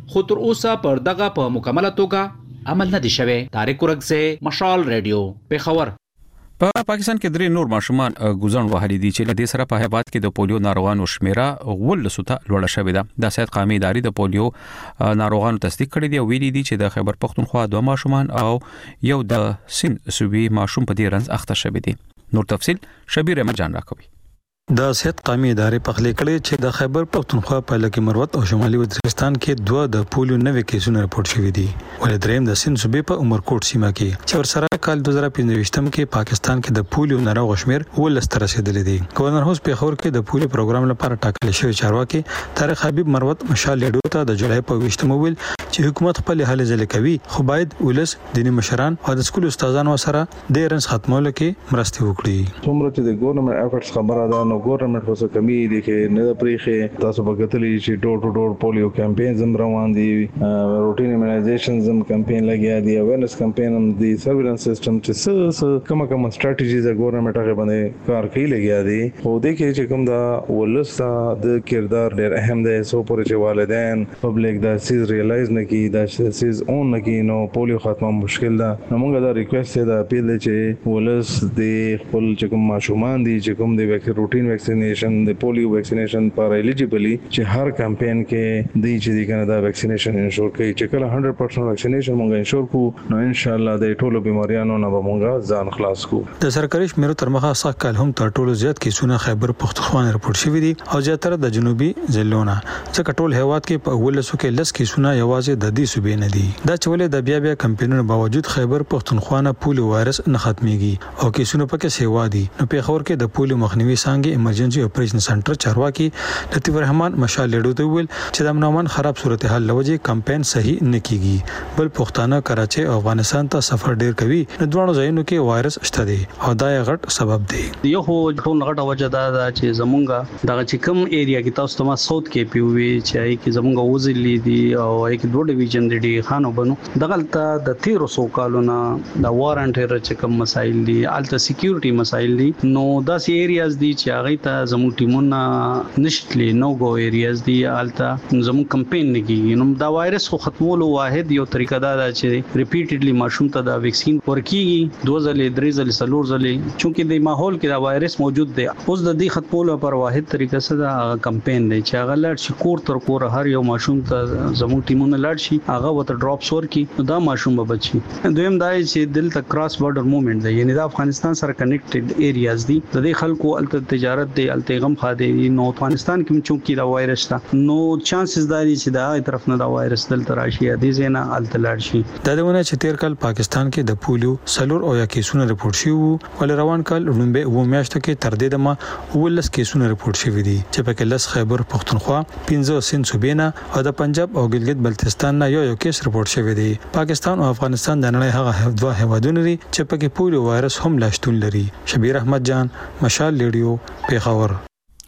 خو تر اوسه پر دغه په مکمله توګه عمل نه دی شوی. طارق ورکزه، مشال ریډیو، پیښور. په پاکستان کې درې نور ماشومان ګوزن وهلي دي چې د دې سره په هیواد کې د پولیو ناروغانو شمیره ولسو ته لوړه شوې ده. د صحت قومي ادارې د پولیو ناروغانو تصدیق کړی دی او ویلي دي چې د خیبر پختونخوا دوه ماشومان او یو د سند صوبې ماشوم په دې رنځ اخته شوی دی. نور تفصيل شبیر احمد جان راکوي. د صحت قومي ادارې په خلې کړي چې د خیبر پختونخوا په لکه مروت او شمالي وزیرستان کې دوه د پولیو نوې کیسونه رپورټ شوي دي. ولې دریم د سند صوبې په عمرکوټ سیمه کې چې ورسره کال دوه زره پنځه کې پاکستان کې د پولیو ناروغ شمیر ولس تر رسیدلی دی. گورنر هاوس پیښور کې د پولیو پروګرام لپاره ټاکل شوی چارواکي طارق حبیب مروت مشال لیډو ته د جولای په ویشتمه ویل چې حکومت خپل هلې ځلې کوي خو باید ولس دیني مشران او د سکول استادانو سره د رنس ختمولو کې مرسته وکړي. څومره چې د ګورنمنت افورټس خبره ده نو ګورنمنت خو کمی دي کې نه پریخه تاسو په کتلې چې ډور ټو ډور پولیو کمپاین زم روان دي روټین ایمونایزیشن زم کمپاین لګیا دي اویرنس کمپاین هم دي سرویلنس سیستم چې څه کوم کوم سټریټیجیز ګورنمنت هغه باندې کار کوي لګیا دي. خو دې کې چې کوم دا ولستا د کردار ډېر اهم دی. سو پورې چې والدین پبلک دا سیز ریلایز نه کی دا سیز اون نه کی نو پولیو ختمه مشکل ده. نو موږ دا ریکوست ده اپیل چې ولس د خپل چې کوم ماشومان دي چې کوم د روټین ویکسینیشن د پولیو ویکسینیشن پر ایلیجیبلی چې هر کمپاین کې دی چې د کنه دا ویکسینیشن انشور کوي چې کله صد درصد ویکسینیشن مونږ انشور کو نو ان شاء الله د ټولو بیماریانو نه به مونږ ځان خلاص کو. د سرکاري شمیرو تر مخه سخت کال هم تر ټولو زیات کیسونه خیبر پختونخوا رپورټ شوی دي او زیاتره د جنوبي ضلعونو څخه ټول هیواد کې په ولسو کې لس کیسونه یوازې د دې صوبې نه دي. دا چولې د بیا بیا کمپاینونو باوجود خیبر پختونخوا نه پولیو وایرس نه ختميږي او کیسونه پکې سیوا دي. نو پیښور کې د پولیو مخنیوي څنګه ایمرجنسي اپریشن سنټر چارواکي لطیف الرحمن مشال لیډو ته ویل چې د امنومن خراب صورتحال لوجه کمپاین صحیح نه کیږي بل پښتانه کراچي او افغانستان ته سفر ډیر کوي. نو دوه ځایونو کې وایرس شته دي او دا یې غټ سبب دی. یو هو ټول غټه وجه دا چې زمونږه دغه چې کوم ایریا کې تاسو ته ما ساوث کې پیوي چې ای کې زمونږه وزلي دي او ای کې دوه ډیویژن دي خانو بنو دغلته د تیرو سو کالونو د وارنټ چې کوم مسایل دي الته سکیورټي مسایل دي. نو دا سی ایریاز دي چې هغه ته زموږ ټیمونه نشټلی نو گو ایریاز دی التا زمو کمپاین نه کیږي. نو دا وایرس خو ختمولو واحد یو طریقه دا ده چې ریپیټډلی ماشوم ته دا ویکسین ورکیږي دوه ځلې درې ځلې څلور ځلې چونکه د ماحول کې دا وایرس موجود دی. اوس د دې ختمولو پر واحد طریقه څه دا کمپاین دی چې هغه لړ شي کور تر کور هر یو ماشوم ته زمو ټیمونه لړ شي هغه وته ډراپس ورکی دا ماشوم به بچي. دویم دا چې دلته کراس بارډر موومېنټ دی یعنی د افغانستان سره کنیکټډ ایریاز دي د دې خلکو الته تجارت دی الته غم خاده نو افغانستان کې چونکی دا وایرس تا نو چانسز داري چې دا طرف نه دا وایرس دلته راشي د زینا التلار شي. دا دونه چې تیر کال پاکستان کې د پولیو سلور او یا کیسونه رپورټ شوی وو ول روان کال لومبه و میاشتو کې تر دې دمه ولس کیسونه رپورټ شوی دي چې په کې لس خیبر پختونخوا پنځه سند صوبینا او د پنجاب او ګلګت بلتستان نه یو یو کیس رپورټ شوی دی. پاکستان او افغانستان د نړۍ هغه دوه هیوادونه دي چې په کې پولیو وایرس هم لاشتون لري. شبیر احمد جان مشال لیډیو پیښور.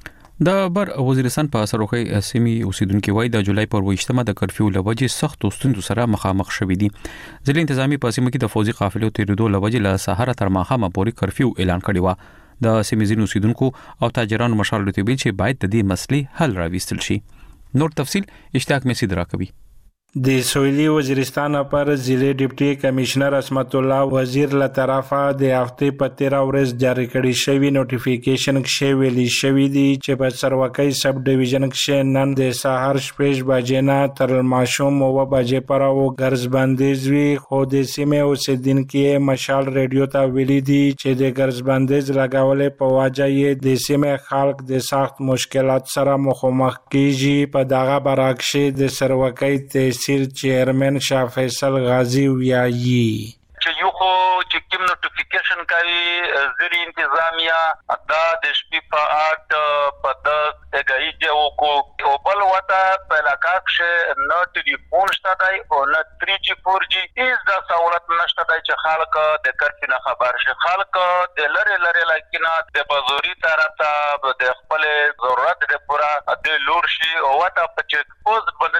د بر وزیرستان په سروخی سیمې اوسیدونکو وای د جولای پر ویشتمه د کرفیو لوجې سخت ستونزو سره مخامخ شوې دي. ځلې انتظامی په سیمه کې د فوزي قافلو تیرېدو لوجې له سهار تر ماښامه پورې کرفیو اعلان کړی و. د سیمې ځینو اوسیدونکو او تاجرانو مشال لته ویل چې باید د دې مسلې حل راوستل شي. نور تفصيل اشتیاق میسید راکوي. د سویلی وزیرستان پر ضلع ډیپټي کمشنر اسمت الله وزیر له طرفه د هفته په تیرا ورځ جاری کړي شوی نوټیفیکیشن کې ویلي شوی دی چې په سروکۍ سب ډیویژن کې نن د سهار شپږ بجې نه تر ماشوم او بجې پر او ګرځ بندیز وی خو د سیمه اوسیدونکو مشال ریډیو ته ویلي دی چې د ګرځ بندیز لګولې په واجه یې د سیمه خلک د سخت مشکلات سره مخامخ کیږي. په دغه برعکس د سروکۍ ته سیر چیرمن شاه فیصل غازی ویایي چې یو خو چې کوم نوټیفیکیشن کوي زری انتظامیه دا د شپې په آټ په دس اګای جو کو او بل وتا په علاقه کې نه ټلیفون شته دی او نه تھری جی فور جی هیڅ د سہولت نشته دی چې خلک د کرفیو نه خبر شي. خلک د لری لری لکینه د بازوري طرف ته د خپل ضرورت د پورا د لور شي او وتا په چیک پوسټ باندې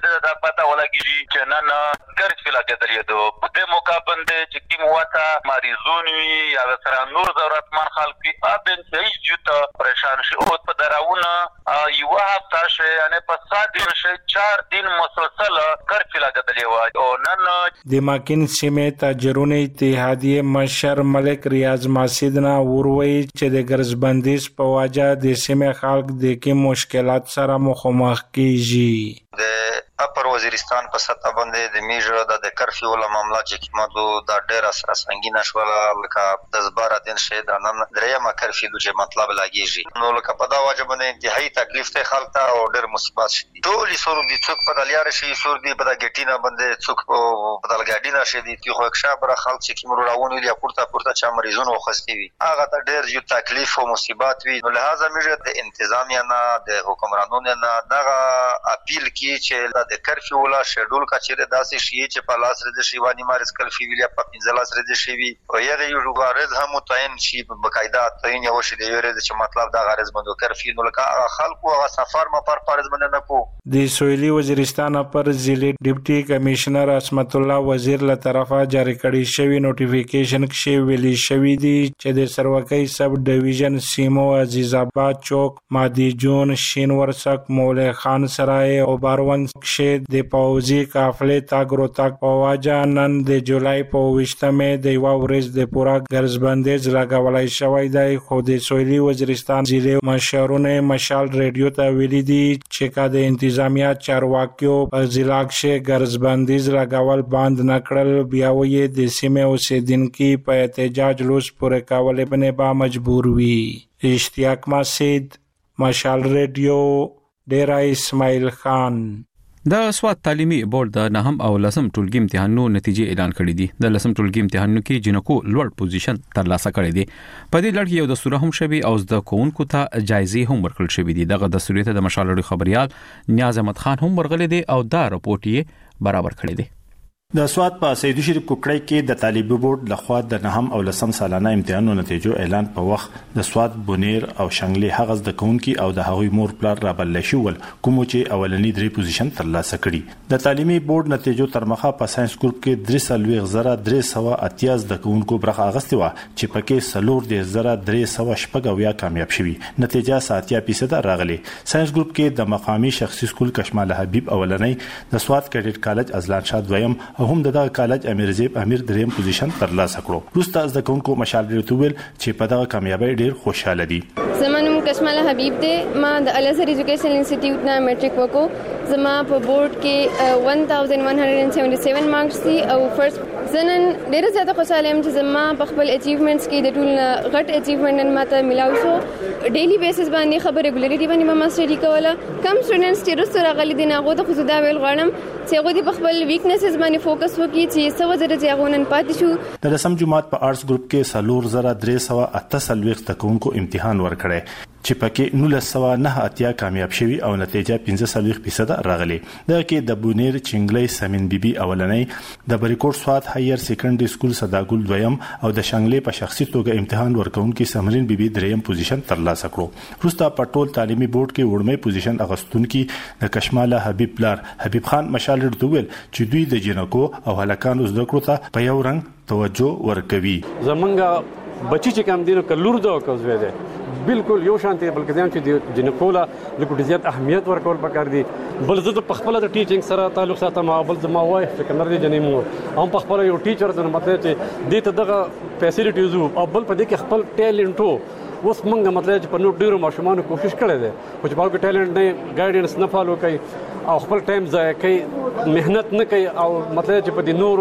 باندې دا پته ولګي چې نن ګرځ فلا کېدلې دو په دې موقع باندې چې کی مواته مریضون وي یا سره نور ضرورتمن خلک وي ابن چې جوته پریشان شي او په دراونه یو هفته شي یعنی په سات دن شي چار دن مسلسل ګرځ فلا کېدلې و او نن د ماکین سیمه تاجرون اتحادیه مشر ملک ریاض ماسیدنا وروي چې د ګرځ بندیز په واجه د سیمه خلک د کې مشکلات سره مخامخ کیږي. د اپر وزیرستان په سطح باندې د میژه د کرفیو له معاملات چې کیمادو د ډېر سره سنگینه شول لکه د زبره دین شه د نن درېمه کرفیو چې مطلب لاګیږي نو لکه په دا واجب باندې انتهایی تکلیف ته خلک ته او ډېر مصیبت شي ټول سور دي څوک په دلیار شي سور دي په ګټینا باندې څوک په دلګاډینا شي دي چې خو ښه بر خلک چې کیمرو راونی یا پورته پورته چا مریضونو خستي وي هغه ته ډېر یو تکلیف او مصیبت وي نو لہذا میژه د انتظامیه نه د حکمرانونو نه دغه اپیل کی چې د کرفیو ولا شیډول کا چیرې داسې شي چې په لاس رده شي وانی مارس کرفیو ویلیا په پنځه لاس رده شي وي او یغه یو غرض هم متعین شي په قاعده تعین یو شي دی ورته چې مطلب دا غرض مندو کرفیو نو لکه خلکو هغه سفر ما پر فرض باندې نه کو د سویلی وزیرستان پر ضلع ډیپټي کمشنر اسمت الله وزیر له طرفه جاری کړی شوی نوټیفیکیشن کې ویلي شوی دی چې د سروکۍ سب ډیویژن سیمو عزیز آباد چوک مادی جون شینورسک مولا خان سرای او باروان کې د پوځي قافلې تاګرو تاګ په واجه نن د جولای په وشتمه د یو ورځ د پورا ګرځبندیز لګولای شوی دی خو د سویلی وزیرستان ضلع مشرونه مشال ریډیو ته ویلي دي چې کا د انتظامیه چارواکیو په ضلع کې ګرځبندیز لګول بند نکړل بیا وې د سیمه اوسیدونکو په احتجاج لوس پورې کولې باندې با مجبور وي. اشتیاق مسید مشال ریډیو ډیرا اسماعیل خان. د سواد تعلیمي بورډ د نهم او لسم ټولګي امتحانونو نتیجې اعلان کړې دي. د لسم ټولګي امتحانونو کې جنکو لوړ پوزیشن ترلاسه کړی دی. په دې لړ کې یو دستور هم شوی او د کوونکو ته جایزې هم ورکړل شوې دي. دغه دستور ته د مشالړي خبريال نیاز احمد خان هم ورغلی دی او دا رپورټ یې برابر کړی دی. د سواد په سیدو شریف کوکړی کې د طالبي بورډ لخوا د نهم او لسم سالانه امتحانونو نتیجو اعلان په وخت د سواد بونیر او شنګلي هغه د کونکي او د هغوی مور پلار را بل شول کوم چې اولنی درې پوزیشن ترلاسه کړي. د تعلیمي بورډ نتیجو تر مخه په ساينس ګروپ کې درې سلوي زره درې سو اتیاز د کونکو برخه اغستې و چې پکې سلور د زره درې سو شپږ او یا کامیاب شوي. نتیجه ساتیا فیصد راغلي. ساينس ګروپ کې د مقامی شخصي سکول کشمال حبیب اولنی د سواد کیډټ کالج ازلان شاه دویم او هم د کالج امیر زیب امیر دریم پوزیشن ترلاسه کړو. روسته از د کونکو مشال ریتوول چې په دغه کامیابی ډیر خوشاله دي. زمانوم کشمال حبیب دی ما د الازهر ایجوکیشن انسټیټیوټ نه میټریک وکړو. زما په بورډ کې one thousand one hundred seventy-seven مارکس دي او فرست زنن ډیر زیاته خوشاله یم چې زما په خپل اچیومنټس کې د ټول غټ اچیومنټ نن ماته ملاو شو. ډیلی بیسس باندې خبر ریګولریټي باندې ما سټډي کوله. کم سټوډنټس چې رسو راغلي دي هغه ته خو دا ویل غواړم چې هغه په خپل ویکنسز باندې فوکس وکړي چې څه وجه چې هغه نن پاتې شو. د لسم جماعت په آرټس ګروپ کې سلور زره درې سو اته سلويخ تکونکو امتحان ورکړی چې پکې نولس سو نه اتیا کامیاب شوي او نتیجه پنځه سلويخ فیصد راغلي. دا کې د بونیر چنګلې سمین بیبي اولنۍ د بریکوټ سواد هایر سیکنډري سکول صداګل دویم او د شنګلې په شخصي توګه امتحان ورکونکو سمرین بیبي دریم پوزیشن ترلاسه کړو. روستا په ټول تعلیمي بورډ کې وړمې پوزیشن اغستونکو د کشماله حبیب پلار حبیب خان مشال ورتوول چې دوی د جنکو او هلکانو زده کړو ته په یو رنګ توجه ورکوي. زمونږ بچی چې کوم دینو کلور دا کوزوي دي بالکل یو شانتي بلکې ځم چې جنکولا لکه زیات اهمیت ورکول پکار دي. بل زه په خپل د ټیچینګ سره تعلق ساتم او بل زما وای فکر دي جنې مو هم په خپل یو ټیچر د مطلب چې دې ته دغه فیسیلیټیز او بل په دې کې خپل ټیلنټو اوس موږ مطلب چې په نو ډیرو ماشومان کوشش کړي دي خو چې باغ ټیلنټ نه ګایډنس نه فالو کوي او خپل ټایم ضایع کوي مهنت نه کوي او مطلب چې په دې نورو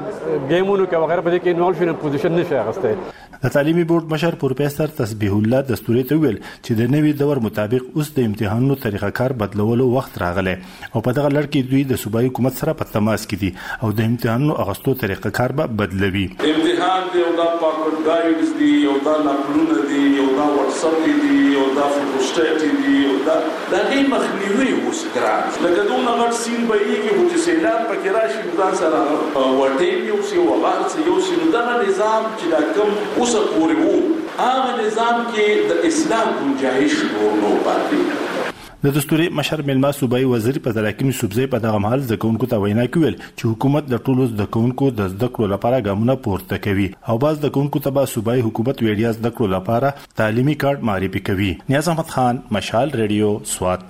گیمونو کې وغیرہ په دې کې انوالو شنه پوزیشن نشي اغسته. د تعلیمي بورډ مشر پروفیسور تسبیح الله دستوري ته ویل چې د نوي دور مطابق اوس د امتحانونو طریقه کار بدلولو وخت راغلی او په دغه لړ کې دوی د صوبایي حکومت سره په تماس کې دي او د امتحانونو اغستو طریقه کار به بدلوي. امتحان دی او دا پاکټ ګایډز دی او دا نقلونه دی او دا واتس اپ دی او دا فوټوسټیټ دی او دا د دې مخنیوي اوس ګران لکه دونه غټ سین به یې کې چې سیلاب پکې راشي ځان سره وټې یو سی وغار یو سی دا نظام چې دا کوم اوس پورې وو هغه نظام کې د اسلام گنجائش نور نو پاتې. د دستوري مشر ملما صوبایي وزیر په تراکم صوبځي په دغه مهال زکونکو ته وینا کوي چې حکومت د ټولو زکونکو د زده کړو لپاره ګامونه پورته کوي او باز زکونکو ته به صوبایي حکومت ویډیا زده کړو لپاره تعلیمي کارت معرفي کوي. نیاز احمد خان، مشال ریډیو، سوات.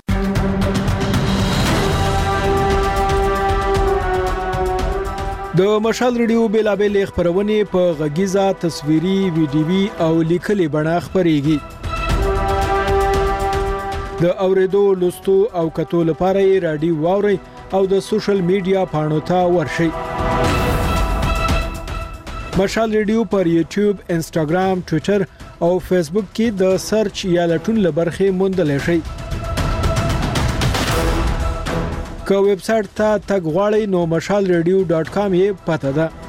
د مشال ریډیو بیلابل خبرونه په غږیزه، تصویري، ویډیوي او لیکلي بڼه خبريږي. د اوریدو، لوستو او کتو لپاره یې رادیو واوري او د سوشل میډیا پاڼو ته ورشئ. مشال ریډیو پر یوټیوب، انسټاګرام، ټوئیټر او فیسبوک کې د سرچ یا لټون لبرخه موندل شي. که ویب سټ ته تګ غواړئ نو مشال ریډیو ډاټ کام یې پته ده.